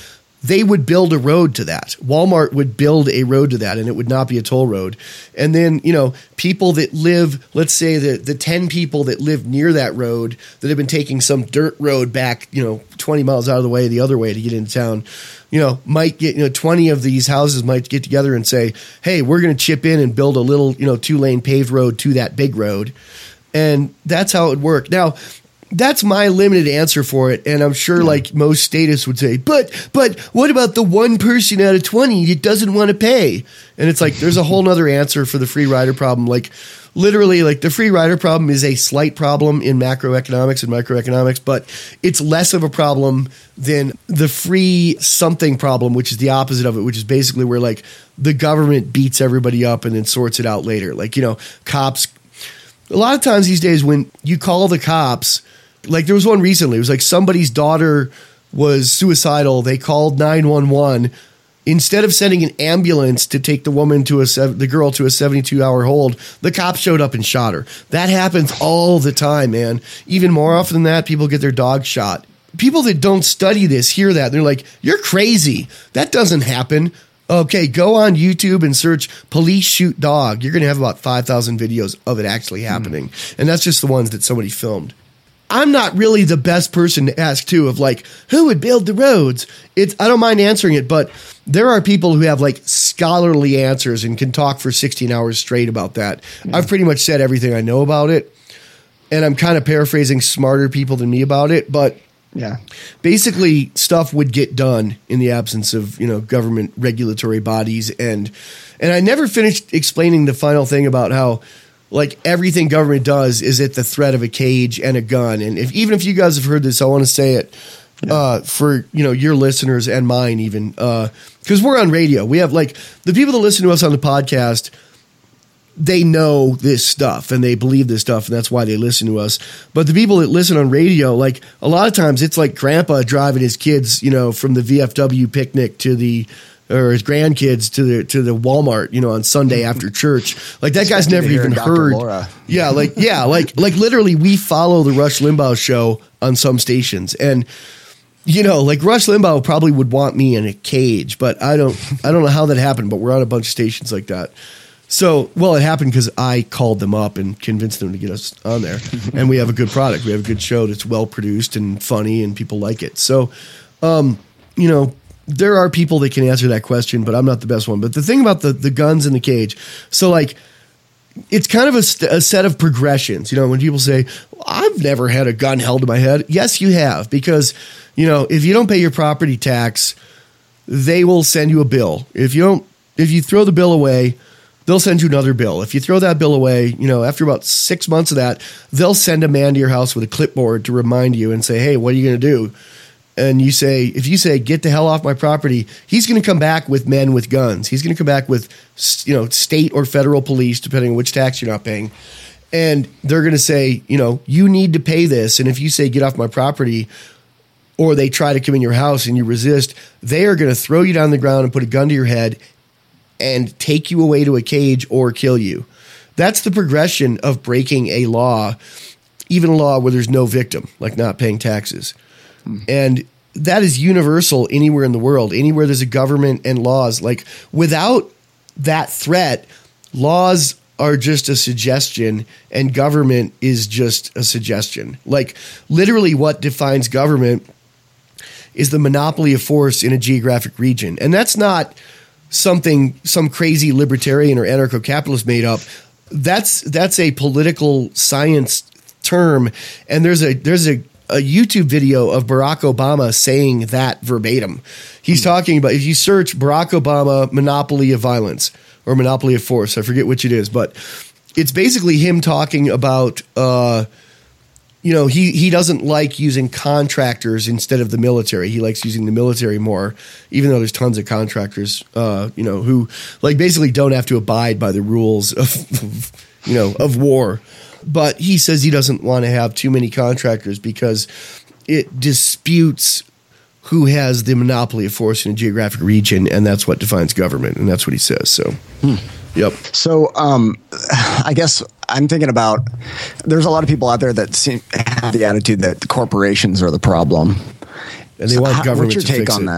they would build a road to that. Walmart would build a road to that, and it would not be a toll road. And then, you know, people that live, let's say the, the ten people that live near that road that have been taking some dirt road back, you know, twenty miles out of the way, the other way to get into town, you know, might get, you know, twenty of these houses might get together and say, hey, we're going to chip in and build a little, you know, two lane paved road to that big road. And that's how it would work. Now, that's my limited answer for it. And I'm sure, yeah. like most statists would say, but, but what about the one person out of twenty that doesn't want to pay? And it's like, there's a whole nother answer for the free rider problem. Like, literally, like the free rider problem is a slight problem in macroeconomics and microeconomics, but it's less of a problem than the free something problem, which is the opposite of it, which is basically where like the government beats everybody up and then sorts it out later. Like, you know, cops. A lot of times these days when you call the cops, like there was one recently, it was like somebody's daughter was suicidal. They called nine one one. Instead of sending an ambulance to take the woman to a the girl to a seventy-two hour hold, the cops showed up and shot her. That happens all the time, man. Even more often than that, people get their dog shot. People that don't study this hear that. They're like, you're crazy. That doesn't happen. Okay, go on YouTube and search police shoot dog. You're going to have about five thousand videos of it actually happening. Mm. And that's just the ones that somebody filmed. I'm not really the best person to ask, too, of like, who would build the roads? It's I don't mind answering it, but there are people who have like scholarly answers and can talk for sixteen hours straight about that. Mm. I've pretty much said everything I know about it. And I'm kind of paraphrasing smarter people than me about it, but yeah, basically stuff would get done in the absence of, you know, government regulatory bodies. And, and I never finished explaining the final thing about how like everything government does is at the threat of a cage and a gun. And if, even if you guys have heard this, I want to say it yeah. uh, for, you know, your listeners and mine even, uh, cause we're on radio. We have like the people that listen to us on the podcast, they know this stuff and they believe this stuff, and that's why they listen to us. But the people that listen on radio, like a lot of times it's like grandpa driving his kids, you know, from the V F W picnic to the, or his grandkids to the, to the Walmart, you know, on Sunday after church. Like that guy's never even heard. Laura. Yeah. Like, yeah, like, like literally we follow the Rush Limbaugh show on some stations, and, you know, like Rush Limbaugh probably would want me in a cage, but I don't, I don't know how that happened, but we're on a bunch of stations like that. So, well, it happened because I called them up and convinced them to get us on there. And we have a good product. We have a good show that's well produced and funny, and people like it. So, um, you know, there are people that can answer that question, but I'm not the best one. But the thing about the, the guns in the cage, so like, it's kind of a, st- a set of progressions. You know, when people say, well, I've never had a gun held to my head. Yes, you have, because, you know, if you don't pay your property tax, they will send you a bill. If you don't, if you throw the bill away, they'll send you another bill. If you throw that bill away, you know, after about six months of that, they'll send a man to your house with a clipboard to remind you and say, hey, what are you going to do? And you say, if you say, get the hell off my property, he's going to come back with men with guns. He's going to come back with, you know, state or federal police, depending on which tax you're not paying. And they're going to say, you know, you need to pay this. And if you say, get off my property, or they try to come in your house and you resist, they are going to throw you down the ground and put a gun to your head and take you away to a cage or kill you. That's the progression of breaking a law, even a law where there's no victim, like not paying taxes. Hmm. And that is universal anywhere in the world, anywhere there's a government and laws. Like without that threat, laws are just a suggestion and government is just a suggestion. Like literally what defines government is the monopoly of force in a geographic region. And that's not something some crazy libertarian or anarcho-capitalist made up. That's that's a political science term, and there's a there's a, a YouTube video of Barack Obama saying that verbatim. He's hmm. talking about, if you search Barack Obama monopoly of violence or monopoly of force, I forget which it is, but it's basically him talking about uh you know, he, he doesn't like using contractors instead of the military. He likes using the military more, even though there's tons of contractors, uh, you know, who like basically don't have to abide by the rules of, you know, of war. But he says he doesn't want to have too many contractors because it disputes who has the monopoly of force in a geographic region, and that's what defines government, and that's what he says. So, hmm. Yep. So, um, I guess I'm thinking about, there's a lot of people out there that seem have the attitude that corporations are the problem. And they want so government how, what's your to take fix on it. that?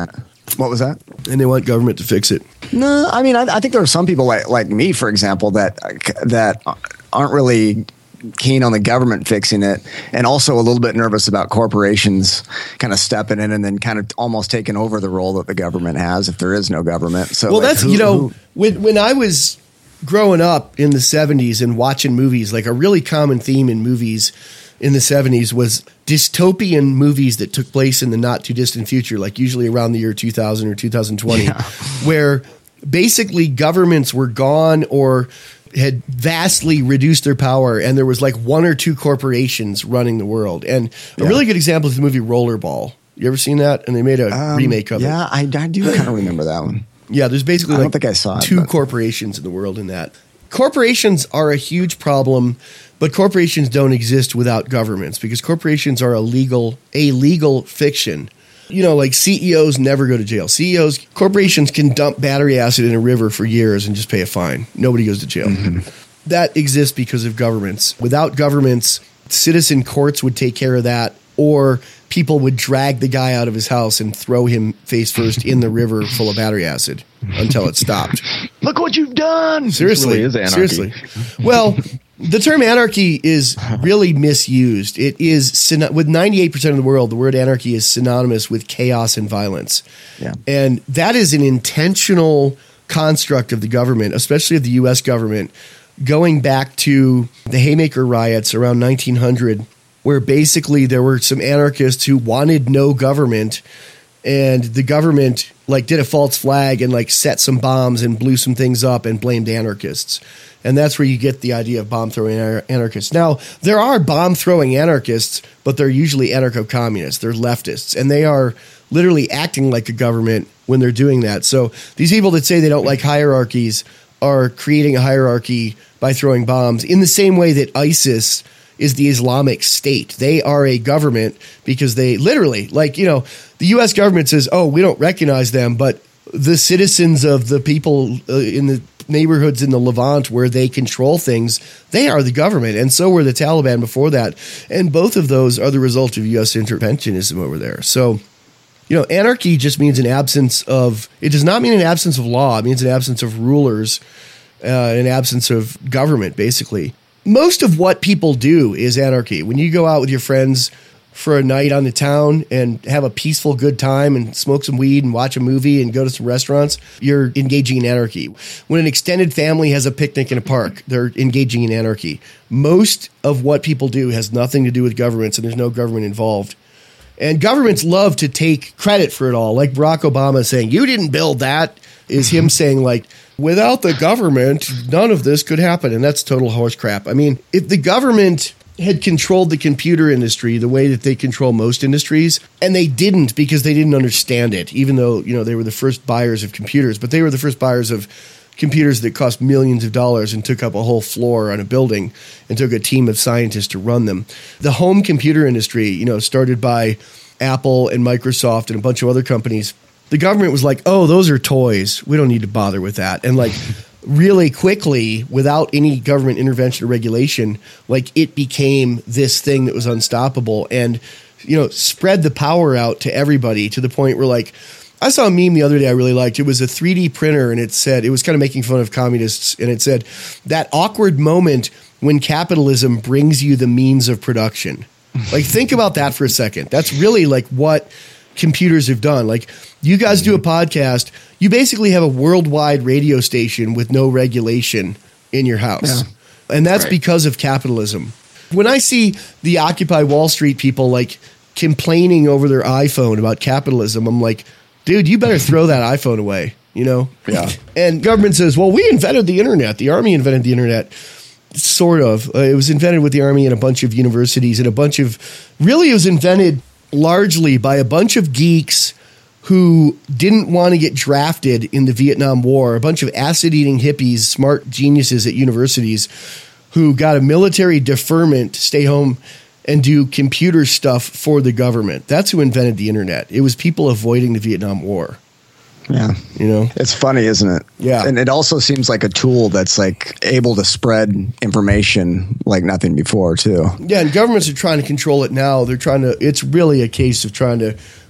What was that? And they want government to fix it. No, I mean, I, I think there are some people like like me, for example, that that aren't really keen on the government fixing it, and also a little bit nervous about corporations kind of stepping in and then kind of almost taking over the role that the government has if there is no government. So, well, like, that's who, you know who, when when I was growing up in the seventies and watching movies, like a really common theme in movies in the seventies was dystopian movies that took place in the not too distant future, like usually around the year two thousand or two thousand twenty, yeah. where basically governments were gone or had vastly reduced their power, and there was like one or two corporations running the world. And a yeah. really good example is the movie Rollerball. You ever seen that? And they made a um, remake of yeah, it. Yeah, I, I do kind of remember that one. Yeah, there's basically I like don't think I saw it, two but. corporations in the world in that. Corporations are a huge problem, but corporations don't exist without governments because corporations are a legal, a legal fiction. You know, like C E Os never go to jail. C E Os, corporations can dump battery acid in a river for years and just pay a fine. Nobody goes to jail. Mm-hmm. That exists because of governments. Without governments, citizen courts would take care of that, or people would drag the guy out of his house and throw him face first in the river full of battery acid until it stopped. Look what you've done. Seriously. This really is anarchy. Seriously. Well, the term anarchy is really misused. It is, with ninety-eight percent of the world, the word anarchy is synonymous with chaos and violence. Yeah. And that is an intentional construct of the government, especially of the U S government, going back to the Haymaker riots around nineteen hundred, where basically there were some anarchists who wanted no government, and the government like did a false flag and like set some bombs and blew some things up and blamed anarchists. And that's where you get the idea of bomb-throwing anarchists. Now, there are bomb-throwing anarchists, but they're usually anarcho-communists. They're leftists, and they are literally acting like a government when they're doing that. So these people that say they don't like hierarchies are creating a hierarchy by throwing bombs in the same way that ISIS is the Islamic State. They are a government because they literally, like, you know, the U S government says, oh, we don't recognize them, but the citizens of the people uh, in the neighborhoods in the Levant where they control things, they are the government. And so were the Taliban before that. And both of those are the result of U S interventionism over there. So, you know, anarchy just means an absence of, it does not mean an absence of law. It means an absence of rulers, uh, an absence of government, basically. Most of what people do is anarchy. When you go out with your friends for a night on the town and have a peaceful, good time and smoke some weed and watch a movie and go to some restaurants, you're engaging in anarchy. When an extended family has a picnic in a park, they're engaging in anarchy. Most of what people do has nothing to do with governments, and there's no government involved. And governments love to take credit for it all. Like Barack Obama saying, you didn't build that, is him saying, like, without the government, none of this could happen. And that's total horse crap. I mean, if the government had controlled the computer industry the way that they control most industries, and they didn't because they didn't understand it, even though, you know, they were the first buyers of computers, but they were the first buyers of computers that cost millions of dollars and took up a whole floor on a building and took a team of scientists to run them. The home computer industry, you know, started by Apple and Microsoft and a bunch of other companies. The government was like, oh, those are toys. We don't need to bother with that. And like really quickly, without any government intervention or regulation, like it became this thing that was unstoppable and, you know, spread the power out to everybody to the point where, like, I saw a meme the other day I really liked. It was a three D printer, and it said, it was kind of making fun of communists, and it said, that awkward moment when capitalism brings you the means of production. Like, think about that for a second. That's really like what computers have done. Like, you guys do a podcast, you basically have a worldwide radio station with no regulation in your house. Yeah. And that's right. Because of capitalism. When I see the Occupy Wall Street people like complaining over their iPhone about capitalism, I'm like, dude, you better throw that iPhone away, you know? Yeah. And government says, well, we invented the internet. The Army invented the internet. Sort of. Uh, it was invented with the Army and a bunch of universities and a bunch of, really it was invented largely by a bunch of geeks who didn't want to get drafted in the Vietnam War, a bunch of acid-eating hippies, smart geniuses at universities who got a military deferment to stay home and do computer stuff for the government. That's who invented the internet. It was people avoiding the Vietnam War. Yeah. You know? It's funny, isn't it? Yeah. And it also seems like a tool that's like able to spread information like nothing before too. Yeah, and governments are trying to control it now. They're trying to, it's really a case of trying to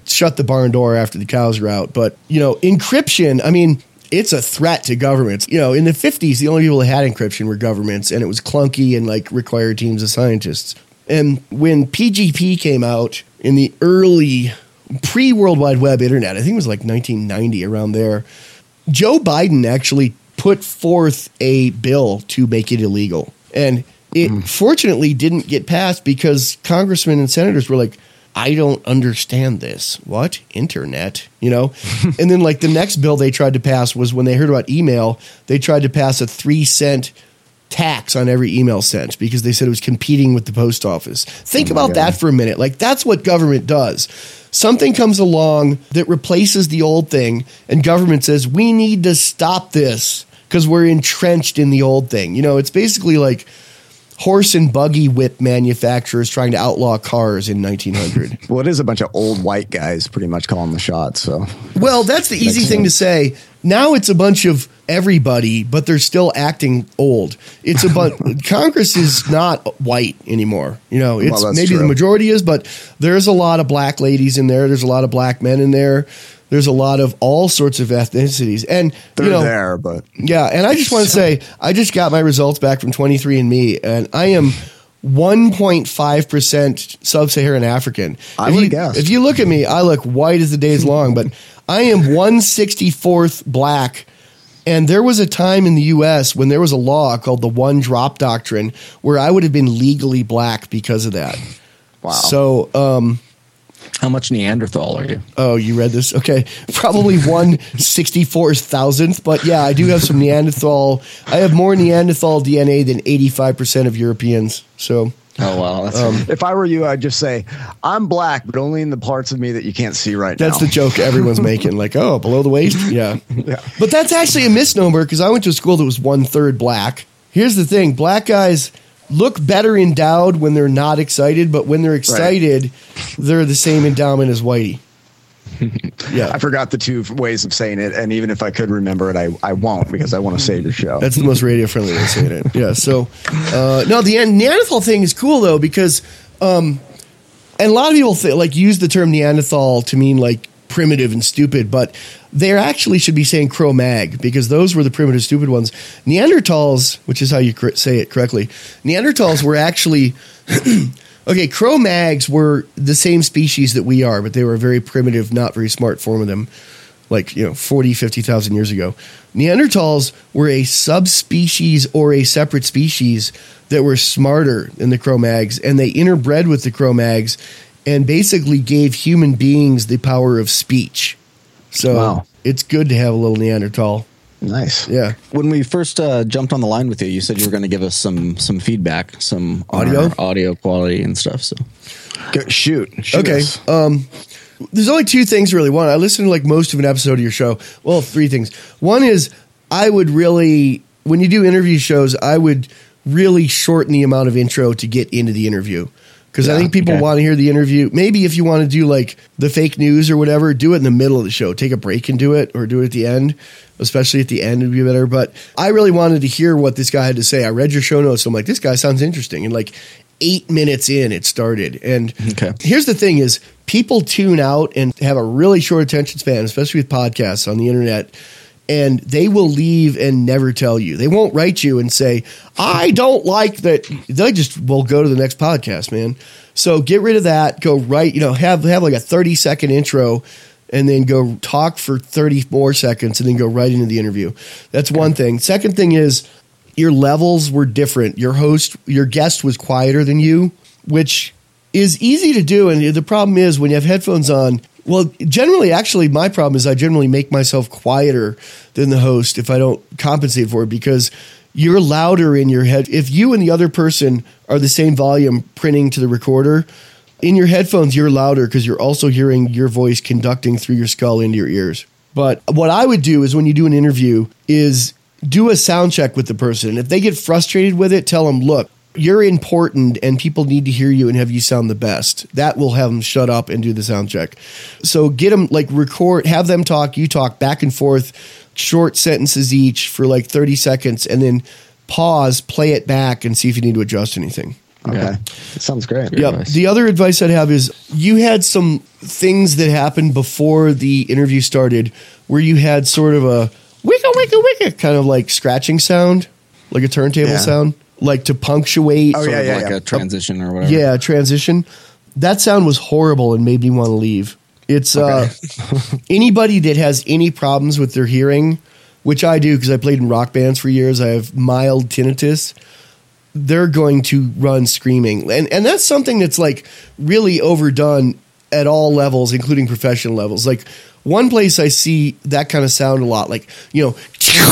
shut the barn door after the cows are out. But, you know, encryption, I mean, it's a threat to governments. You know, in the fifties, the only people that had encryption were governments, and it was clunky and like required teams of scientists. And when P G P came out in the early pre-World Wide Web internet, I think it was like nineteen ninety, around there, Joe Biden actually put forth a bill to make it illegal. And it mm. fortunately didn't get passed because congressmen and senators were like, I don't understand this. What? Internet? You know? And then like the next bill they tried to pass was when they heard about email, they tried to pass a three cent tax on every email sent because they said it was competing with the post office. Think oh about God. that for a minute. Like that's what government does. Something comes along that replaces the old thing and government says, we need to stop this because we're entrenched in the old thing. You know, it's basically like horse and buggy whip manufacturers trying to outlaw cars in nineteen hundred. Well, it is a bunch of old white guys pretty much calling the shots. So, well, that's the easy thing to say. Now it's a bunch of everybody, but they're still acting old. It's a bunch. Congress is not white anymore. You know, it's well, maybe true. the majority is, but there's a lot of black ladies in there. There's a lot of black men in there. There's a lot of all sorts of ethnicities. And they're you know, there, but yeah. And I just want to say, I just got my results back from twenty-three and me, and I am one point five percent sub-Saharan African. I if would you, guess. If you look at me, I look white as the day is long, but I am one sixty-fourth black. And there was a time in the U S when there was a law called the one drop doctrine where I would have been legally black because of that. Wow. So, um, how much Neanderthal are you? Oh, you read this? Okay. Probably one sixty-four thousandth. But yeah, I do have some Neanderthal. I have more Neanderthal D N A than eighty-five percent of Europeans. So. Oh, wow. That's um, if I were you, I'd just say, I'm black, but only in the parts of me that you can't see right that's now. That's the joke everyone's making. Like, oh, below the waist? Yeah. yeah. But that's actually a misnomer because I went to a school that was one-third black. Here's the thing. Black guys look better endowed when they're not excited, but when they're excited, right. they're the same endowment as whitey. Yeah, I forgot the two ways of saying it, and even if I could remember it, I, I won't because I want to save your show. That's the most radio friendly way of saying it. Yeah. So, uh, no, the Neanderthal thing is cool though because, um, and a lot of people th- like use the term Neanderthal to mean like primitive and stupid, but they actually should be saying Cro-Mag because those were the primitive, stupid ones. Neanderthals, which is how you cr- say it correctly, Neanderthals were actually. Okay, Cro-Mags were the same species that we are, but they were a very primitive, not very smart form of them, like, you know, forty, fifty thousand years ago. Neanderthals were a subspecies or a separate species that were smarter than the Cro-Mags, and they interbred with the Cro-Mags and basically gave human beings the power of speech. So wow. It's good to have a little Neanderthal. Nice. Yeah. When we first uh, jumped on the line with you, you said you were going to give us some some feedback, some audio, audio quality and stuff. So, Go, shoot. shoot. Okay. Us. Um, there's only two things really. One, I listened to like most of an episode of your show. Well, three things. One is I would really, when you do interview shows, I would really shorten the amount of intro to get into the interview. Because yeah, I think people okay. want to hear the interview. Maybe if you want to do like the fake news or whatever, do it in the middle of the show. Take a break and do it, or do it at the end. Especially at the end would be better. But I really wanted to hear what this guy had to say. I read your show notes. So I'm like, this guy sounds interesting. And like eight minutes in, it started. And okay. here's the thing is people tune out and have a really short attention span, especially with podcasts on the internet. And they will leave and never tell you. They won't write you and say, I don't like that. They just will go to the next podcast, man. So get rid of that. Go right, you know, have have like a thirty second intro and then go talk for thirty more seconds and then go right into the interview. That's one thing. Second thing is your levels were different. Your host, your guest was quieter than you, which is easy to do. And the problem is when you have headphones on, well, generally, actually, my problem is I generally make myself quieter than the host if I don't compensate for it because you're louder in your head. If you and the other person are the same volume printing to the recorder, in your headphones, you're louder because you're also hearing your voice conducting through your skull into your ears. But what I would do is when you do an interview is do a sound check with the person. If they get frustrated with it, tell them, look, you're important and people need to hear you and have you sound the best. That will have them shut up and do the sound check. So get them, like record, have them talk, you talk back and forth, short sentences each for like thirty seconds and then pause, play it back and see if you need to adjust anything. Okay. Yeah. That sounds great. Good Yeah. advice. The other advice I'd have is you had some things that happened before the interview started where you had sort of a wicka, wicka, wicka kind of like scratching sound, like a turntable Yeah. sound, like to punctuate. Oh, Sort yeah, of yeah, like yeah. a transition or whatever. Yeah, transition. That sound was horrible and made me want to leave. It's uh, anybody that has any problems with their hearing, which I do because I played in rock bands for years. I have mild tinnitus. They're going to run screaming, and and that's something that's like really overdone at all levels, including professional levels. Like one place I see that kind of sound a lot, like you know,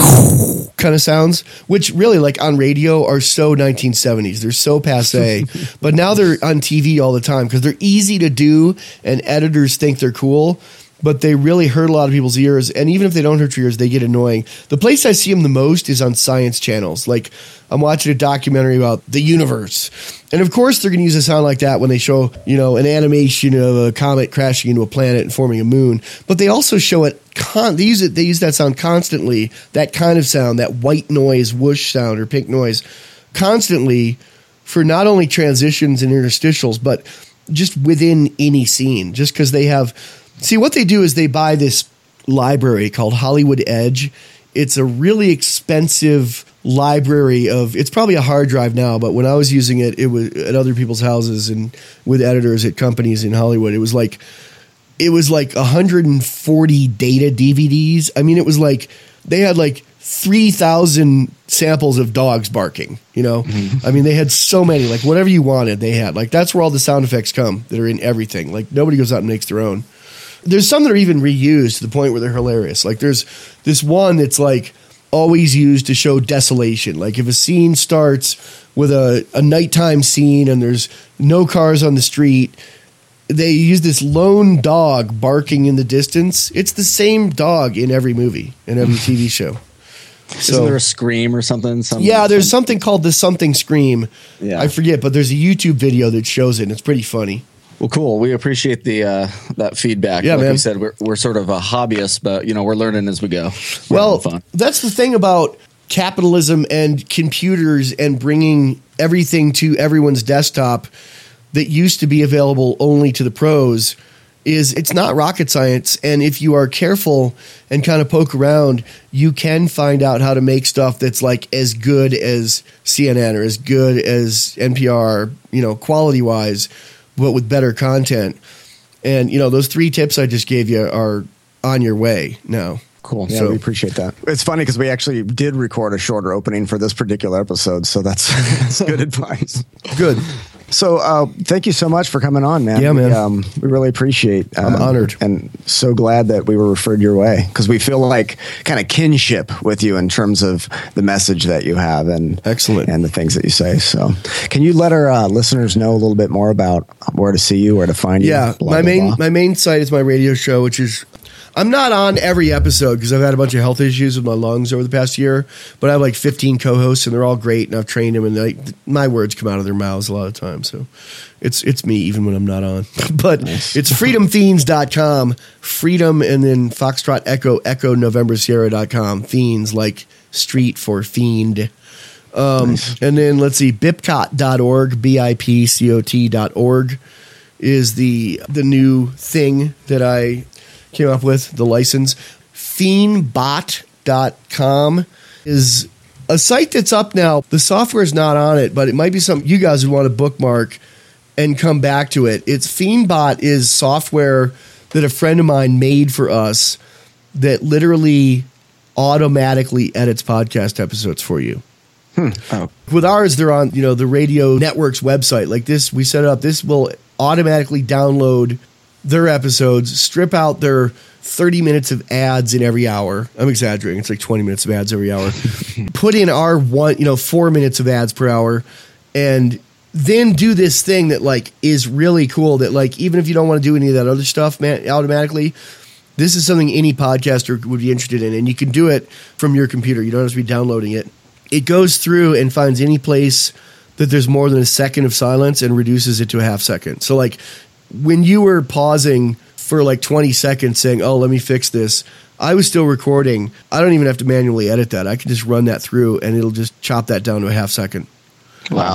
kind of sounds, which really like on radio are so nineteen seventies. They're so passe, but now they're on T V all the time because they're easy to do, and editors think they're cool. But they really hurt a lot of people's ears, and even if they don't hurt your ears, they get annoying. The place I see them the most is on science channels. Like I'm watching a documentary about the universe, and of course they're going to use a sound like that when they show, you know, an animation of a comet crashing into a planet and forming a moon. But they also show it. Con- they use it. They use that sound constantly. That kind of sound, that white noise, whoosh sound, or pink noise, constantly for not only transitions and interstitials, but just within any scene. Just because they have. See, what they do is they buy this library called Hollywood Edge. It's a really expensive library of, it's probably a hard drive now, but when I was using it, it was at other people's houses and with editors at companies in Hollywood. It was like, it was like one hundred forty data D V Ds. I mean, it was like, they had like three thousand samples of dogs barking, you know? Mm-hmm. I mean, they had so many, like whatever you wanted, they had. Like, that's where all the sound effects come that are in everything. Like, nobody goes out and makes their own. There's some that are even reused to the point where they're hilarious. Like there's this one that's like always used to show desolation. Like if a scene starts with a, a nighttime scene and there's no cars on the street, they use this lone dog barking in the distance. It's the same dog in every movie and every T V show. Isn't So, there a scream or something? Some, yeah, there's some, something called the something scream. Yeah. I forget, but there's a YouTube video that shows it, and it's pretty funny. Well, cool. We appreciate the uh, that feedback. Yeah, like man. we said, we're we're sort of a hobbyist, but you know, we're learning as we go. We're Well, having fun. that's the thing about capitalism and computers and bringing everything to everyone's desktop that used to be available only to the pros is it's not rocket science. And if you are careful and kind of poke around, you can find out how to make stuff that's like as good as C N N or as good as N P R, you know, quality wise, but with better content. And, you know, those three tips I just gave you are on your way now. Cool. Yeah, So- we appreciate that. It's funny because we actually did record a shorter opening for this particular episode, so that's, that's good advice. Good. So, uh, thank you so much for coming on, man. Yeah, man. We, um, we really appreciate. I'm um, honored. and so glad that we were referred your way because we feel like kind of kinship with you in terms of the message that you have and Excellent. and the things that you say. So, can you let our uh, listeners know a little bit more about where to see you, where to find you? Yeah, blah, my blah, main blah? my main site is my radio show, which is I'm not on every episode because I've had a bunch of health issues with my lungs over the past year. But I have like fifteen co-hosts, and they're all great, and I've trained them, and they, my words come out of their mouths a lot of times. So it's it's me even when I'm not on. But Nice. it's freedom fiends dot com, freedom, and then Foxtrot Echo Echo November Sierra dot com. Fiends like street for fiend. Um, Nice. And then let's see, bipcot dot org, B I P C O T dot org is the the new thing that I came up with, the license. fiendbot dot com is a site that's up now. The software is not on it, but it might be something you guys would want to bookmark and come back to it. It's Fiendbot is software that a friend of mine made for us that literally automatically edits podcast episodes for you. Oh, With ours, they're on, you know, the radio network's website. Like this, we set it up. This will automatically download their episodes, strip out their thirty minutes of ads in every hour. I'm exaggerating. It's like twenty minutes of ads every hour. Put in our one, you know, four minutes of ads per hour, and then do this thing that like is really cool. That like even if you don't want to do any of that other stuff, man, automatically. This is something any podcaster would be interested in, and you can do it from your computer. You don't have to be downloading it. It goes through and finds any place that there's more than a second of silence and reduces it to a half second. So, like, when you were pausing for like twenty seconds saying, oh, let me fix this, I was still recording. I don't even have to manually edit that. I can just run that through, and it'll just chop that down to a half second. Wow.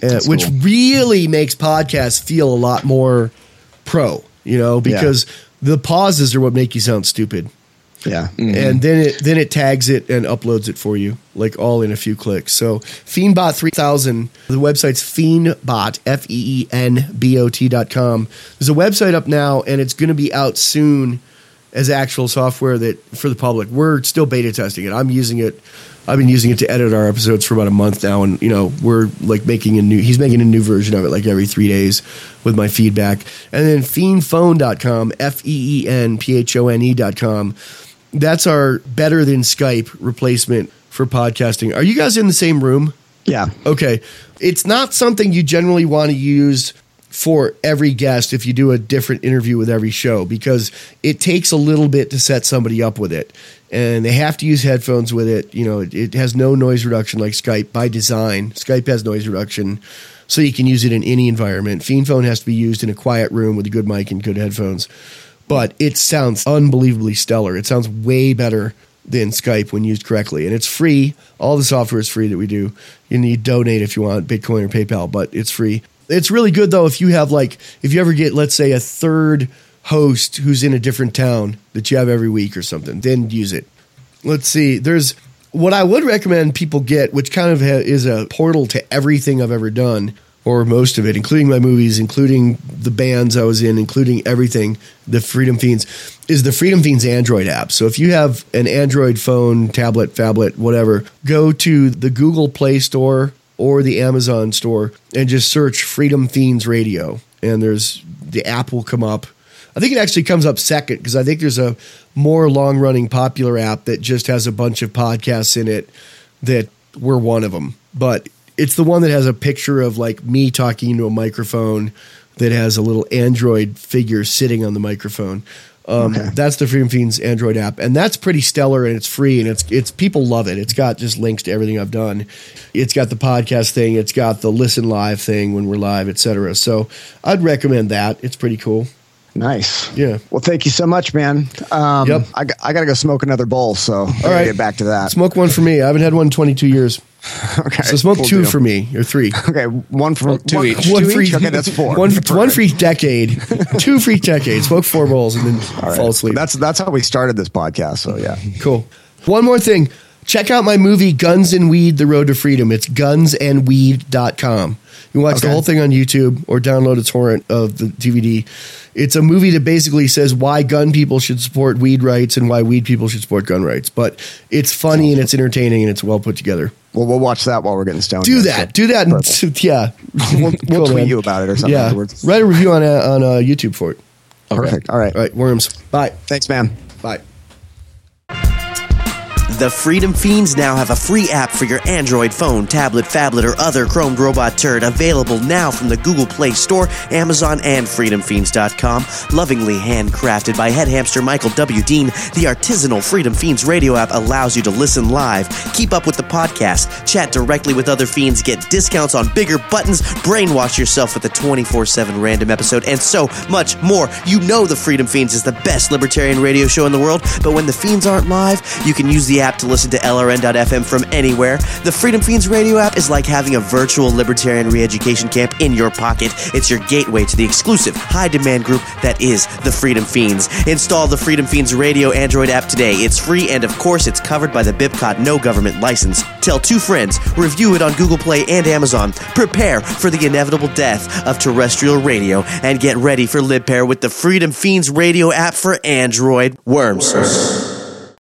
uh, which cool. really makes podcasts feel a lot more pro, you know, because yeah. the pauses are what make you sound stupid. Yeah. Mm-hmm. And then it then it tags it and uploads it for you, like all in a few clicks. So Feenbot three thousand, the website's Feenbot, F E E N B O T dot com. There's a website up now, and it's going to be out soon as actual software that for the public. We're still beta testing it. I'm using it. I've been using it to edit our episodes for about a month now, and you know we're like making a new. He's making a new version of it like every three days with my feedback. And then Feenphone dot com, F E E N P H O N E dot com. That's our better than Skype replacement for podcasting. Are you guys in the same room? Yeah. Okay. It's not something you generally want to use for every guest if you do a different interview with every show, because it takes a little bit to set somebody up with it. And they have to use headphones with it. You know, it, it has no noise reduction like Skype by design. Skype has noise reduction, so you can use it in any environment. Feenphone has to be used in a quiet room with a good mic and good headphones. But it sounds unbelievably stellar. It sounds way better than Skype when used correctly. And it's free. All the software is free that we do. You need to donate if you want, Bitcoin or PayPal, but it's free. It's really good, though, if you have, like, if you ever get, let's say, a third host who's in a different town that you have every week or something, then use it. Let's see. There's what I would recommend people get, which kind of ha- is a portal to everything I've ever done, or most of it, including my movies, including the bands I was in, including everything, the Freedom Fiends, is the Freedom Fiends Android app. So if you have an Android phone, tablet, phablet, whatever, go to the Google Play Store or the Amazon store and just search Freedom Fiends Radio. And there's the app will come up. I think it actually comes up second because I think there's a more long-running popular app that just has a bunch of podcasts in it that we're one of them. But it's the one that has a picture of like me talking into a microphone that has a little Android figure sitting on the microphone. Um, okay. That's the Freedom Fiends Android app, and that's pretty stellar, and it's free, and it's it's people love it. It's got just links to everything I've done. It's got the podcast thing. It's got the listen live thing when we're live, et cetera. So I'd recommend that. It's pretty cool. Nice. Yeah. Well, thank you so much, man. Um, yep. I, I got to go smoke another bowl, so I'll right. get back to that. Smoke one for me. I haven't had one in twenty-two years. Okay. So smoke cool two deal. for me, or three. Okay, one for well, two one, each. One two for each. each. Okay, that's four. One, one for each decade. Two for each decade. Smoke four bowls and then right. fall asleep. That's that's how we started this podcast. So yeah, cool. One more thing. Check out my movie Guns and Weed: The Road to Freedom. It's guns and weed dot com. You can watch okay. the whole thing on YouTube or download a torrent of the D V D. It's a movie that basically says why gun people should support weed rights and why weed people should support gun rights. But it's funny and it's entertaining and it's well put together. Well, we'll watch that while we're getting stoned. Do that. So. Do that. And, yeah. We'll, we'll cool, tweet man. you about it or something yeah. afterwards. Write a review on uh, on uh, YouTube for it. Okay. Perfect. All right. All right. Worms. Bye. Thanks, man. Bye. The Freedom Fiends now have a free app for your Android phone, tablet, phablet, or other chromed robot turd, available now from the Google Play Store, Amazon, and freedom fiends dot com. Lovingly handcrafted by head hamster Michael W. Dean, the artisanal Freedom Fiends radio app allows you to listen live, keep up with the podcast, chat directly with other fiends, get discounts on bigger buttons, brainwash yourself with a twenty-four seven random episode, and so much more. You know the Freedom Fiends is the best libertarian radio show in the world, but when the fiends aren't live, you can use the app to listen to L R N dot F M from anywhere. The Freedom Fiends radio app is like having a virtual libertarian re-education camp in your pocket. It's your gateway to the exclusive high-demand group that is the Freedom Fiends. Install the Freedom Fiends radio Android app today. It's free, and of course, it's covered by the BIPCOT no government license. Tell two friends, review it on Google Play and Amazon. Prepare for the inevitable death of terrestrial radio, and get ready for LibPair with the Freedom Fiends radio app for Android. Worms.